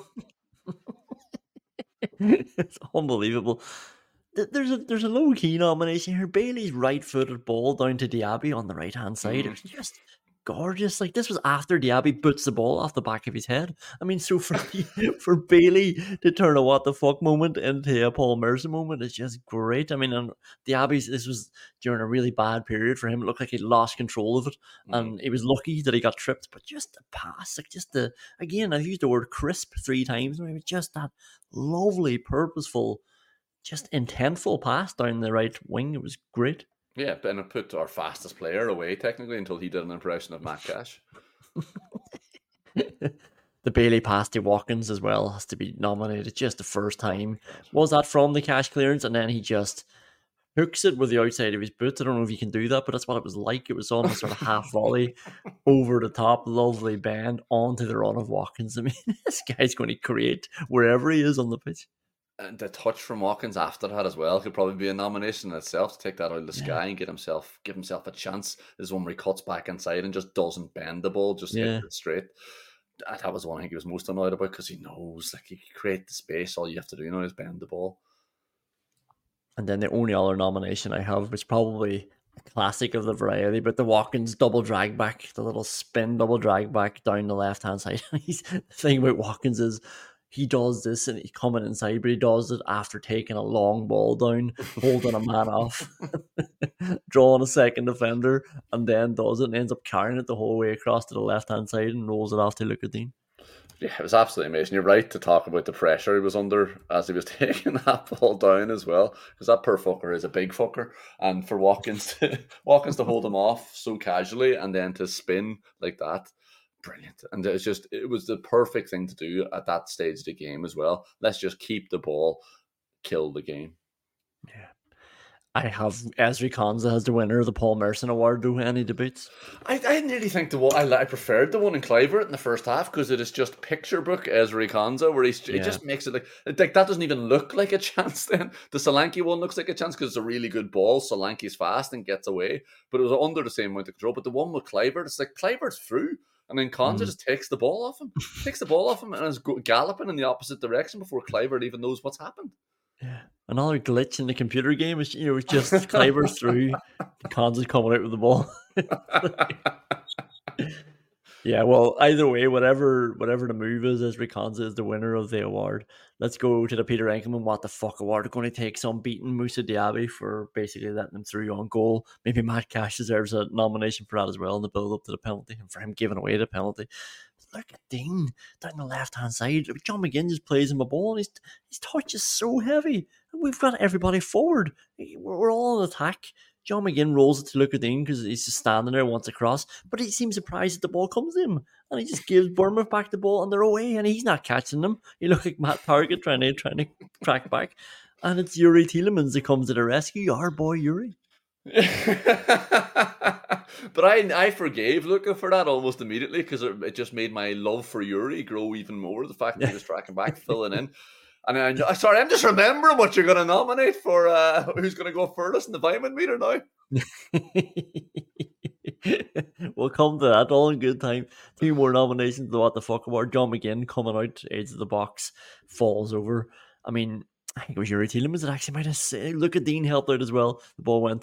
It's unbelievable. There's a low key nomination here. Bailey's right-footed ball down to Diaby on the right hand side. It was just gorgeous. Like, this was after Diaby boots the ball off the back of his head. I mean, so for Bailey to turn a what the fuck moment into a Paul Merson moment is just great. I mean, and Diaby's, this was during a really bad period for him. It looked like he lost control of it, and he was lucky that he got tripped. But just the pass, like, just again, I've used the word crisp 3 times. I mean, just that lovely, purposeful, just intentful pass down the right wing. It was great. Yeah, and it put our fastest player away, technically, until he did an impression of Matt Cash. The Bailey pass to Watkins as well has to be nominated. Just the first time. Was that from the Cash clearance? And then he just hooks it with the outside of his boot. I don't know if he can do that, but that's what it was like. It was on a sort of half volley over the top, lovely bend onto the run of Watkins. I mean, this guy's going to create wherever he is on the pitch. And the touch from Watkins after that as well could probably be a nomination in itself, to take that out of the sky and give himself a chance. This one where he cuts back inside and just doesn't bend the ball, just hits it straight. that was one thing he was most annoyed about, because he knows, like, you create the space, all you have to do now is bend the ball. And then the only other nomination I have, which probably a classic of the variety, but the Watkins double drag back, the little spin double drag back down the left hand side. The thing about Watkins is he does this and he's coming inside, but he does it after taking a long ball down, holding a man off, drawing a second defender, and then does it and ends up carrying it the whole way across to the left hand side and rolls it off to Lucadine. Yeah, it was absolutely amazing. You're right to talk about the pressure he was under as he was taking that ball down as well, because that poor fucker is a big fucker. And for Watkins to hold him off so casually and then to spin like that, brilliant. And it was the perfect thing to do at that stage of the game as well. Let's just keep the ball, kill the game. Yeah. I have Ezri Konsa as the winner of the Paul Merson Award. Do any debates? I nearly think I preferred the one in Clivert in the first half, because it is just picture book Ezri Konsa, where he just makes it like that doesn't even look like a chance. Then the Solanke one looks like a chance because it's a really good ball. Solanke's fast and gets away, but it was under the same amount of control. But the one with Clivert, it's like Clivert's through, and then Konsa just takes the ball off him, and is galloping in the opposite direction before Clivert even knows what's happened. Yeah, another glitch in the computer game is it's just Cliver's through, Konsa's coming out with the ball. Yeah, well, either way, whatever the move is, Ezri Konsa is the winner of the award. Let's go to the Peter Enkelman What the Fuck Award. We're going to take some beating Moussa Diaby for basically letting him through on goal. Maybe Matt Cash deserves a nomination for that as well in the build up to the penalty and for him giving away the penalty. Look at Dean down the left-hand side. John McGinn just plays him a ball and his touch is so heavy. And we've got everybody forward. We're all in attack. John McGinn rolls it to Lucadine because he's just standing there, wants to cross, but he seems surprised that the ball comes to him. And he just gives Bournemouth back the ball and they're away and he's not catching them. He looks like Matt Target trying to track back. And it's Yuri Tielemans that comes to the rescue. Our boy Yuri. But I forgave Luca for that almost immediately, because it just made my love for Yuri grow even more. The fact that he was tracking back, filling in. And I'm just remembering what you're going to nominate for who's going to go furthest in the Vitamin meter now. We'll come to that all in good time. 2 more nominations, the What the Fuck Award. John McGinn coming out, edge of the box, falls over. I mean, I think it was Yuri Tielemans that actually might have said, look at Dean helped out as well. The ball went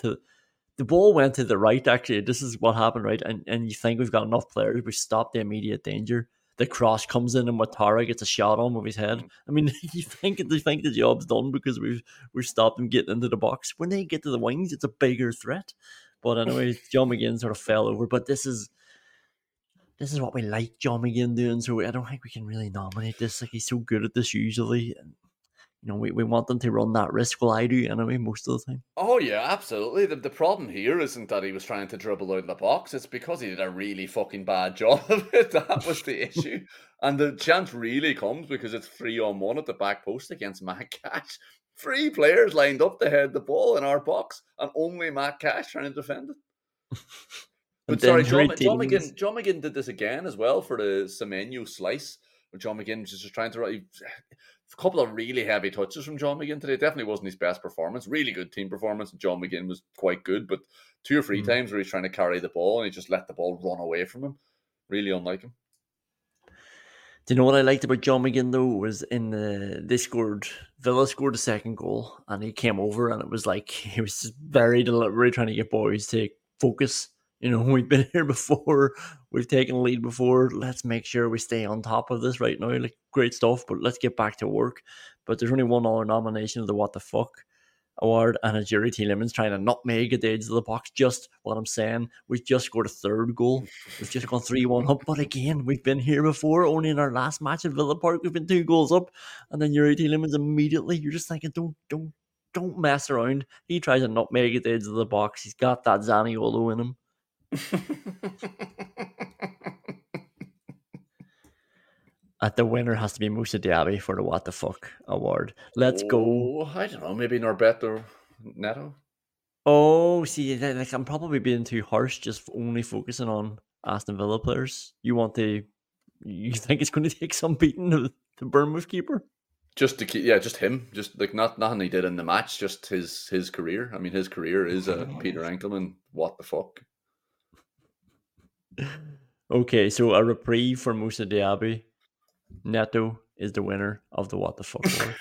to the right, actually. This is what happened, right? And you think we've got enough players, we stopped the immediate danger. The cross comes in and Ouattara gets a shot on with his head. I mean, you think the job's done because we've stopped them getting into the box. When they get to the wings, it's a bigger threat. But anyway, John McGinn sort of fell over. But this is what we like John McGinn doing. So I don't think we can really nominate this. Like, he's so good at this usually. And, we want them to run that risk. Well, I do anyway, most of the time. Oh, yeah, absolutely. The problem here isn't that he was trying to dribble out of the box. It's because he did a really fucking bad job of it. That was the issue. And the chance really comes because it's 3-on-1 at the back post against Matt Cash. 3 players lined up to head the ball in our box, and only Matt Cash trying to defend it. But sorry, John McGinn did this again as well for the Semenyo slice. John McGinn was just trying to... A couple of really heavy touches from John McGinn today. Definitely wasn't his best performance. Really good team performance. John McGinn was quite good, but 2 or 3 times where he's trying to carry the ball and he just let the ball run away from him. Really unlike him. Do you know what I liked about John McGinn though? Was Villa scored a second goal and he came over and it was like he was just very deliberately trying to get boys to focus. We've been here before. We've taken a lead before. Let's make sure we stay on top of this right now. Like, great stuff, but let's get back to work. But there's only one other nomination of the What the Fuck Award, and it's Yuri Tielemans trying to nutmeg at the edge of the box. Just what I'm saying. We've just scored a 3rd goal. We've just gone 3-1 up. But again, we've been here before. Only in our last match at Villa Park, we've been 2 goals up. And then Yuri Tielemans immediately, you're just thinking, don't mess around. He tries to nutmeg at the edge of the box. He's got that Zaniolo in him. The winner has to be Moussa Diaby for the What the Fuck Award. Let's go. I don't know, maybe Norberto Neto. Oh, see, I'm probably being too harsh, just only focusing on Aston Villa players. You think it's going to take some beating the Bournemouth keeper? Just him. Just like nothing he did in the match. Just his career. I mean, his career is Peter Enkelman. What the fuck? Okay, so a reprieve for Moussa Diaby. Neto is the winner of the What the Fuck Award.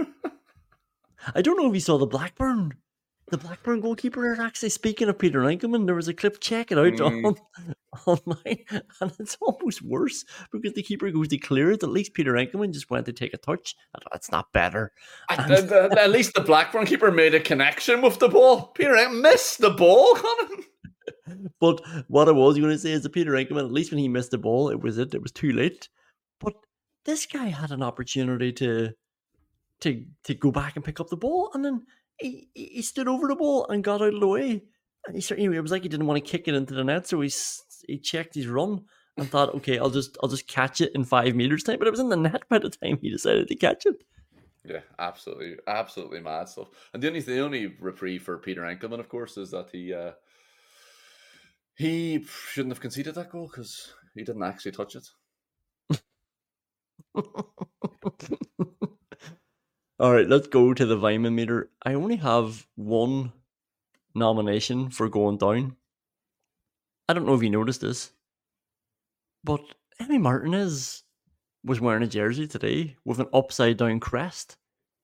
I don't know if you saw the Blackburn goalkeeper there. Actually, speaking of Peter Enkelman, there was a clip. Check it out online, and it's almost worse because the keeper goes to clear it. At least Peter Enkelman just went to take a touch. That's not better. At least the Blackburn keeper made a connection with the ball. Peter Enkelman missed the ball, Conan. But what I was going to say is that Peter Enkelman, at least when he missed the ball, it was too late. But this guy had an opportunity to go back and pick up the ball, and then he stood over the ball and got out of the way. And it was like he didn't want to kick it into the net, so he checked his run and thought, okay, I'll just catch it in 5 meters time. But it was in the net by the time he decided to catch it. Yeah, absolutely mad stuff. And the only reprieve for Peter Enkelman, of course, is that he shouldn't have conceded that goal because he didn't actually touch it. All right, let's go to the Weimann meter. I only have one nomination for going down. I don't know if you noticed this, but Emi Martinez was wearing a jersey today with an upside down crest.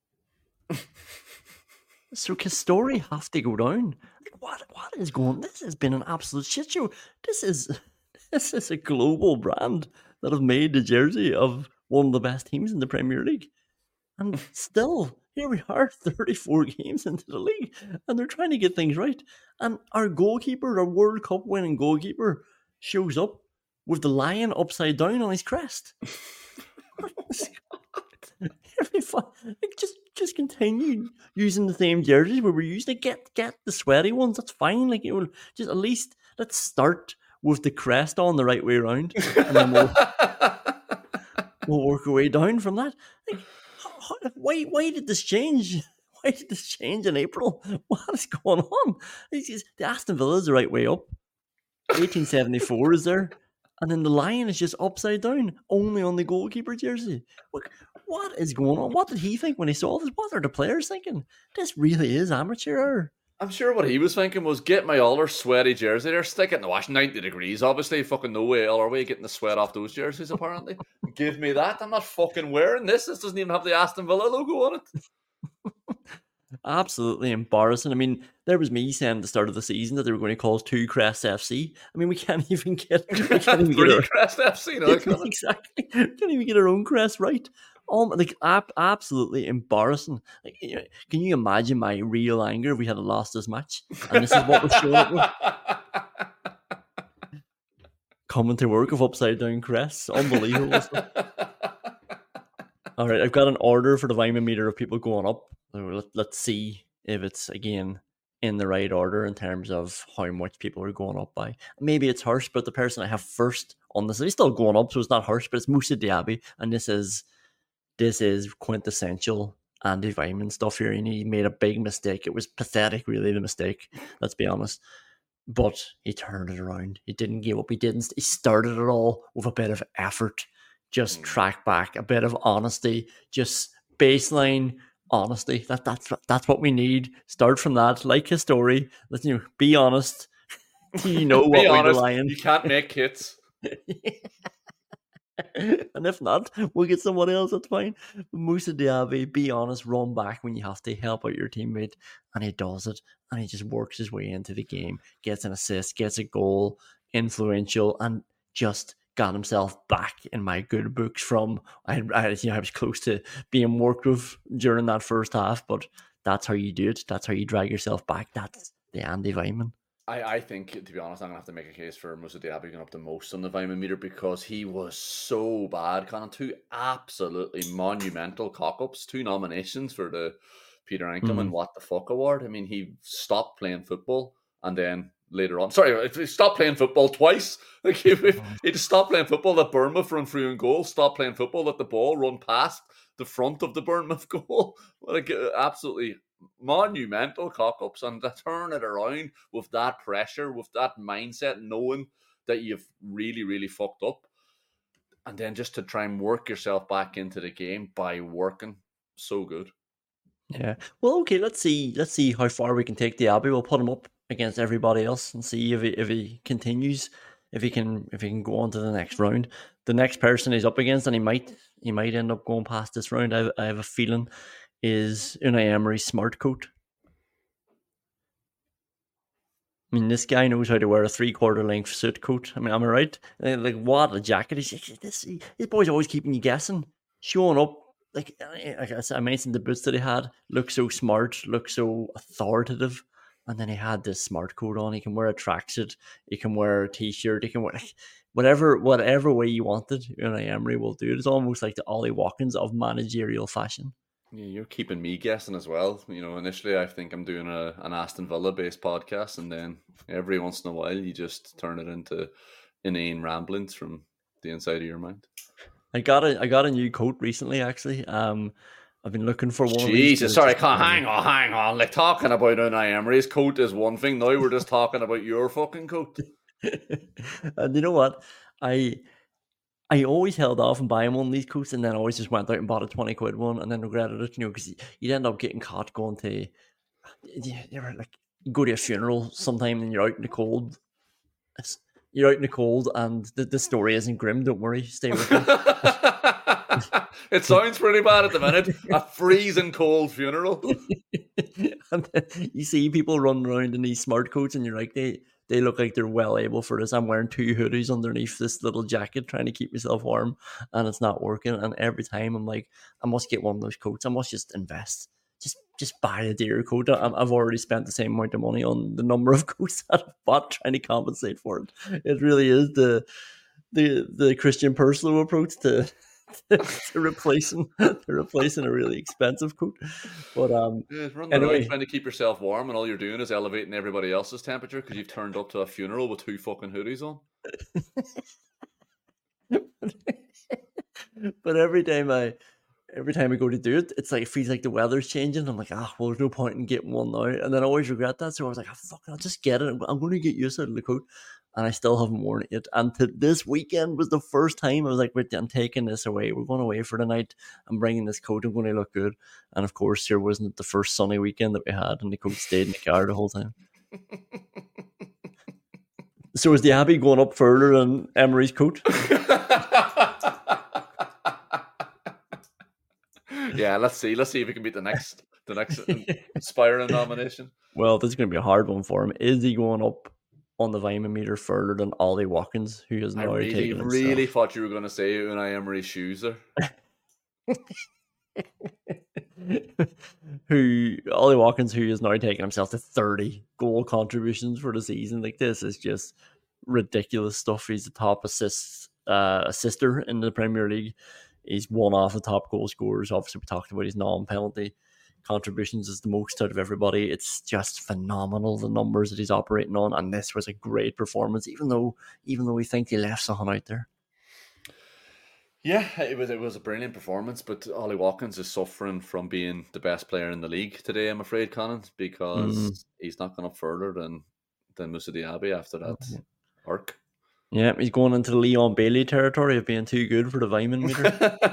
So Castori have to go down. What is going on? This has been an absolute shit show. This is a global brand that have made the jersey of one of the best teams in the Premier League. And still, here we are, 34 games into the league, and they're trying to get things right. And our goalkeeper, our World Cup winning goalkeeper, shows up with the lion upside down on his crest. Just continue using the same jerseys where we're using it. Get the sweaty ones. That's fine. Like, it will just, at least let's start with the crest on the right way around, and then we'll work our way down from that. Like, why did this change? Why did this change in April? What is going on? The Aston Villa is the right way up. 1874 is there. And then the lion is just upside down, only on the goalkeeper jersey. What is going on? What did he think when he saw this? What are the players thinking? This really is amateur. I'm sure what he was thinking was, get my other sweaty jersey there, stick it in the wash, 90 degrees, obviously, fucking no way, other way, getting the sweat off those jerseys, apparently. Give me that. I'm not fucking wearing this. This doesn't even have the Aston Villa logo on it. Absolutely embarrassing. I mean, there was me saying at the start of the season that they were going to call us 2 Crest FC. I mean, we can't even get 3 Crest FC. No, exactly. We can't even get our own crest right. Absolutely embarrassing. Like, can you imagine my real anger if we had lost this match? And this is what we're showing up with. Coming to work with upside down crests. Unbelievable stuff. All right, I've got an order for the Weimann meter of people going up. Let's see if it's, again, in the right order in terms of how much people are going up by. Maybe it's harsh, but the person I have first on this, he's still going up, so it's not harsh, but it's Moussa Diaby, and this is quintessential Andy Weimann stuff here, and he made a big mistake. It was pathetic, really, the mistake, let's be honest. But he turned it around. He didn't give up. He started it all with a bit of effort. Just track back, a bit of honesty, just baseline honesty. That's what we need. Start from that, like his story. Let's be honest. You know what we're relying. You can't make hits. And if not, we'll get someone else. That's fine. Moussa Diaby, be honest, run back when you have to, help out your teammate, and he does it. And he just works his way into the game, gets an assist, gets a goal, influential, and just got himself back in my good books from I was close to being worked with during that first half, but that's how you do it. That's how you drag yourself back. That's the Andy Weimann. I think, to be honest, I'm going to have to make a case for Moussa Diaby going up the most on the Weimann meter because he was so bad. Kind of 2 absolutely monumental cock-ups, 2 nominations for the Peter Enkelman What the Fuck Award. I mean, he stopped playing football and then later on, he stopped playing football twice. Like he just stopped playing football, let Bournemouth run through and goal, stopped playing football, let the ball run past the front of the Bournemouth goal. Like, absolutely monumental cock-ups, and to turn it around with that pressure, with that mindset, knowing that you've really, really fucked up, and then just to try and work yourself back into the game by working. So good. Yeah. Well, okay, let's see how far we can take Diaby. We'll put him up against everybody else and see if he continues if he can go on to the next round. The next person he's up against, and he might end up going past this round, I have a feeling, is Unai Emery's smart coat. I mean, this guy knows how to wear a 3/4 length suit coat. I mean, am I right? Like, what a jacket! This boy's always keeping you guessing, showing up. Like I mentioned, the boots that he had look so smart, look so authoritative, and then he had this smart coat on. He can wear a tracksuit, he can wear a t-shirt, he can wear whatever way you want it. Unai Emery will do it. It's almost like the Ollie Watkins of managerial fashion. Yeah, you're keeping me guessing as well. You know, initially I think I'm doing an Aston Villa-based podcast, and then every once in a while you just turn it into inane ramblings from the inside of your mind. I got a new coat recently, actually. I've been looking for one. Jesus, sorry, hang on. Like, talking about Unai Emery's coat is one thing. Now we're just talking about your fucking coat. And you know what? I always held off and buying one of these coats, and then always just went out and bought a 20 quid one, and then regretted it. You know, because you'd end up getting caught going to, you go to a funeral sometime, and you're out in the cold. You're out in the cold, and the story isn't grim. Don't worry, stay with me. It sounds pretty bad at the minute. A freezing cold funeral. And you see people running around in these smart coats, and you're like, they look like they're well able for this. I'm wearing 2 hoodies underneath this little jacket, trying to keep myself warm, and it's not working. And every time I'm like, I must get one of those coats. I must just invest. Just buy a dear coat. I've already spent the same amount of money on the number of coats that I've bought, trying to compensate for it. It really is the Christian Purslow approach to replacing a really expensive coat. But running around trying to keep yourself warm, and all you're doing is elevating everybody else's temperature because you've turned up to a funeral with 2 fucking hoodies on. But every time I go to do it, it's like, it feels like the weather's changing. I'm like, well, there's no point in getting one now. And then I always regret that. So I was like, I'll just get it. I'm going to get used to the coat. And I still haven't worn it yet. And this weekend was the first time I was like, I'm taking this away. We're going away for the night. I'm bringing this coat. I'm going to look good. And of course, here wasn't the first sunny weekend that we had, and the coat stayed in the car the whole time. So is the Abbey going up further than Emery's coat? Yeah, let's see if we can beat the next inspiring nomination. Well, this is going to be a hard one for him. Is he going up on the Vitamin meter further than Ollie Watkins, who has now taken himself? I really thought you were going to say Unai Emery's shoes there. Ollie Watkins, who has now taken himself to 30 goal contributions for the season. Like, this is just ridiculous stuff. He's the top assister in the Premier League. He's one off the top goal scorers. Obviously, we talked about his non-penalty contributions is the most out of everybody. It's just phenomenal, the numbers that he's operating on, and this was a great performance, even though we think he left something out there. Yeah, it was a brilliant performance, but Ollie Watkins is suffering from being the best player in the league today, I'm afraid, Conan, because he's not gone up further than Moussa Diaby after that arc. Yeah, he's going into the Leon Bailey territory of being too good for the Vitamin meter.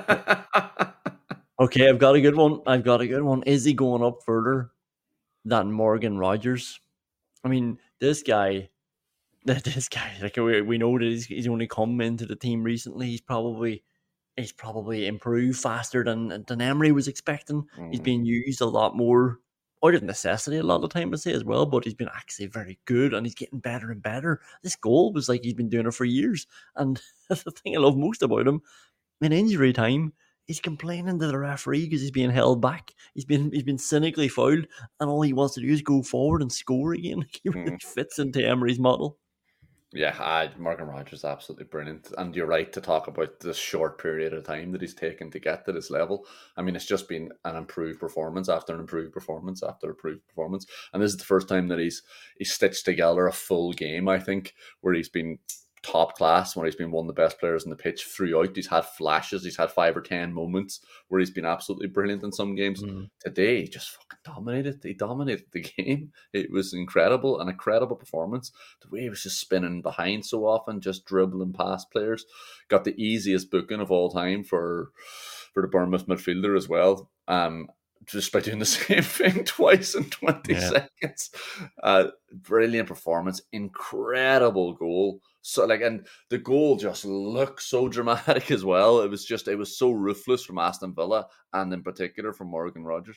Okay, I've got a good one. Is he going up further than Morgan Rogers? I mean, this guy, like, we know that he's only come into the team recently. He's probably improved faster than Emery was expecting. He's being used a lot more out of necessity a lot of the time, I say, as well, but he's been actually very good, and he's getting better and better. This goal was like he's been doing it for years, and that's the thing I love most about him. In injury time, he's complaining to the referee because he's being held back. He's been cynically fouled, and all he wants to do is go forward and score again. He really fits into Emery's model. Yeah, Morgan Rogers is absolutely brilliant. And you're right to talk about this short period of time that he's taken to get to this level. I mean, it's just been an improved performance after an improved performance after improved performance. And this is the first time that he's stitched together a full game, I think, where he's been top class, where he's been one of the best players on the pitch throughout. He's had flashes, he's had 5 or 10 moments where he's been absolutely brilliant in some games. Today, he just fucking dominated. He dominated the game. It was incredible, an incredible performance. The way he was just spinning behind so often, just dribbling past players. Got the easiest booking of all time for the Bournemouth midfielder as well. Just by doing the same thing twice in 20 seconds. Brilliant performance, incredible goal So and the goal just looked so dramatic as well. It was so ruthless from Aston Villa, and in particular from Morgan Rogers.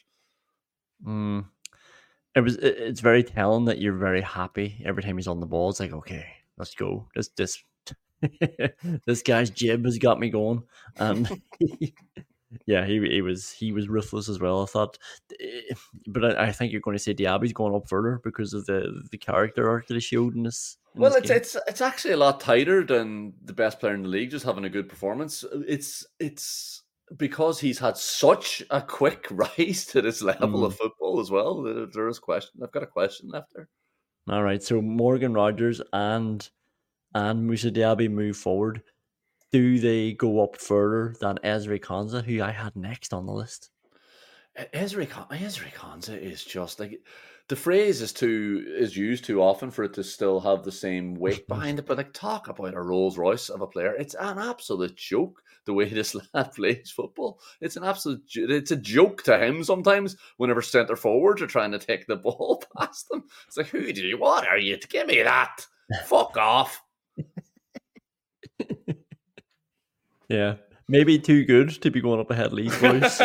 It's very telling that you're very happy every time he's on the ball. It's like, okay, let's go. This guy's jib has got me going. And yeah, he was ruthless as well, I thought. But I think you're going to say Diaby's going up further because of the character arc that he showed in this. Well, it's actually a lot tighter than the best player in the league just having a good performance. It's because he's had such a quick rise to this level of football as well. There is question. I've got a question left there. All right, so Morgan Rogers and Moussa Diaby move forward. Do they go up further than Ezri Konsa, who I had next on the list? Ezri Konsa is just like, the phrase is used too often for it to still have the same weight behind it. But like, talk about a Rolls Royce of a player. It's an absolute joke the way this lad plays football. It's a joke to him sometimes whenever centre forwards are trying to take the ball past them. It's like, what are you? Give me that. Fuck off. Yeah, maybe too good to be going up ahead of Leeds boys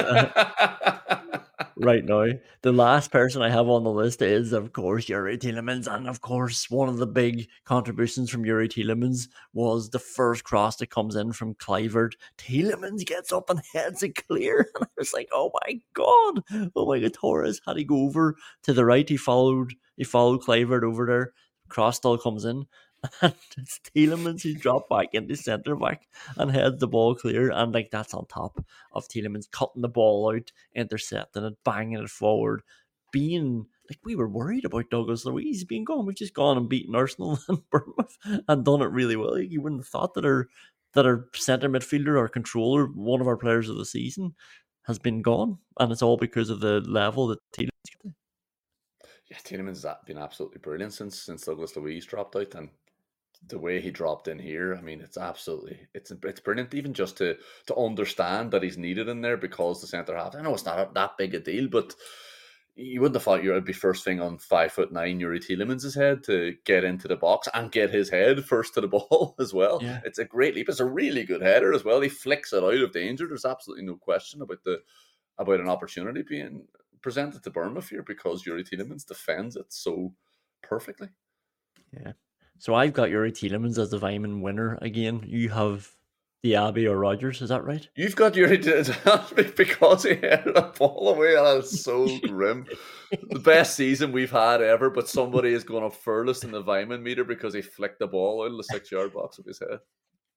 right now. The last person I have on the list is, of course, Youri Tielemans. And of course, one of the big contributions from Youri Tielemans was the first cross that comes in from Kluivert. Tielemans gets up and heads it clear. And I was like, oh my God. Torres had to go over to the right. He followed Kluivert over there. Cross still comes in. And it's Tielemans who dropped back into centre back and heads the ball clear, and like, that's on top of Tielemans cutting the ball out, intercepting it, banging it forward, being like, we were worried about Douglas Luiz being gone. We've just gone and beaten Arsenal and Bournemouth and done it really well. Like, you wouldn't have thought that our centre midfielder, our controller, one of our players of the season, has been gone, and it's all because of the level that Tielemans got. Yeah, Tielemans has been absolutely brilliant since Douglas Luiz dropped out, and the way he dropped in here, I mean, it's brilliant, even just to understand that he's needed in there because the centre half. I know it's not that big a deal, but you wouldn't have thought you would be first thing on 5'9" Youri Tielemans' head to get into the box and get his head first to the ball as well. Yeah. It's a great leap. It's a really good header as well. He flicks it out of danger. There's absolutely no question about an opportunity being presented to Bournemouth here because Youri Tielemans defends it so perfectly. Yeah. So I've got Youri Tielemans as the Weimann winner again. You have Diaby or Rogers, is that right? You've got Youri Tielemans because he headed a ball away, and that's so grim. The best season we've had ever, but somebody is going up furthest in the Weimann meter because he flicked the ball out of the 6-yard box with his head.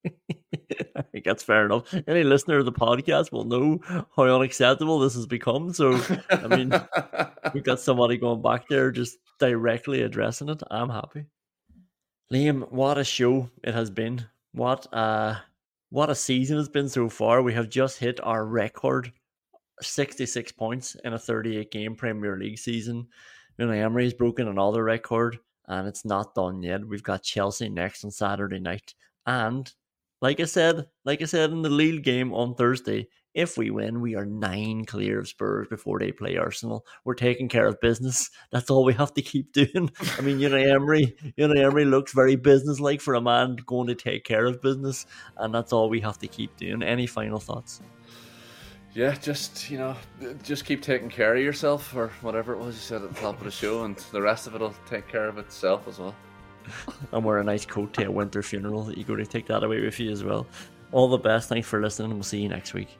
I think that's fair enough. Any listener of the podcast will know how unacceptable this has become. So, I mean, we've got somebody going back there just directly addressing it. I'm happy. Liam, what a show it has been. What a season it's been so far. We have just hit our record 66 points in a 38-game Premier League season. Unai Emery has broken another record, and it's not done yet. We've got Chelsea next on Saturday night. And like I said in the Lille game on Thursday, if we win, we are 9 clear of Spurs before they play Arsenal. We're taking care of business. That's all we have to keep doing. I mean, Unai Emery looks very businesslike for a man going to take care of business, and that's all we have to keep doing. Any final thoughts? Yeah, just keep taking care of yourself, or whatever it was you said at the top of the show, and the rest of it will take care of itself as well. And wear a nice coat to a winter funeral that you go to take that away with you as well. All the best. Thanks for listening, and we'll see you next week.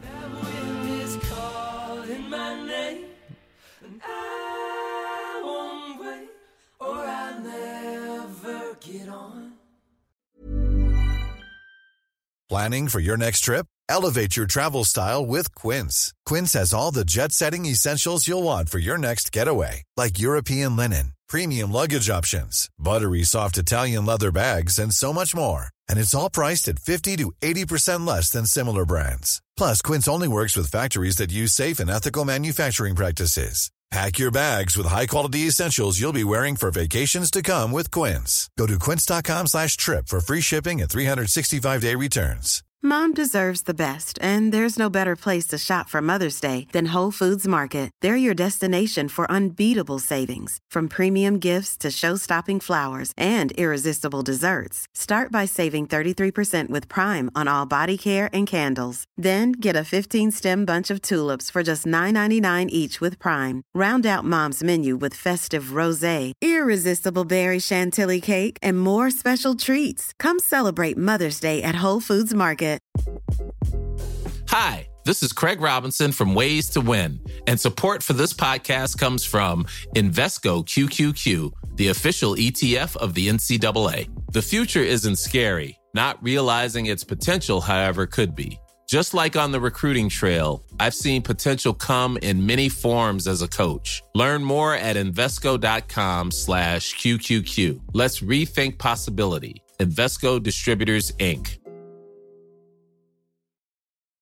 Planning for your next trip? Elevate your travel style with Quince. Quince has all the jet-setting essentials you'll want for your next getaway, like European linen, premium luggage options, buttery soft Italian leather bags, and so much more. And it's all priced at 50 to 80% less than similar brands. Plus, Quince only works with factories that use safe and ethical manufacturing practices. Pack your bags with high-quality essentials you'll be wearing for vacations to come with Quince. Go to quince.com/trip for free shipping and 365-day returns. Mom deserves the best, and there's no better place to shop for Mother's Day than Whole Foods Market. They're your destination for unbeatable savings, from premium gifts to show-stopping flowers and irresistible desserts. Start by saving 33% with Prime on all body care and candles. Then get a 15-stem bunch of tulips for just $9.99 each with Prime. Round out Mom's menu with festive rosé, irresistible berry chantilly cake, and more special treats. Come celebrate Mother's Day at Whole Foods Market. Hi, this is Craig Robinson from Ways to Win, and support for this podcast comes from Invesco QQQ, the official ETF of the NCAA. The future isn't scary. Not realizing its potential, however, could be. Just like on the recruiting trail, I've seen potential come in many forms as a coach. Learn more at Invesco.com/QQQ. Let's rethink possibility. Invesco Distributors, Inc.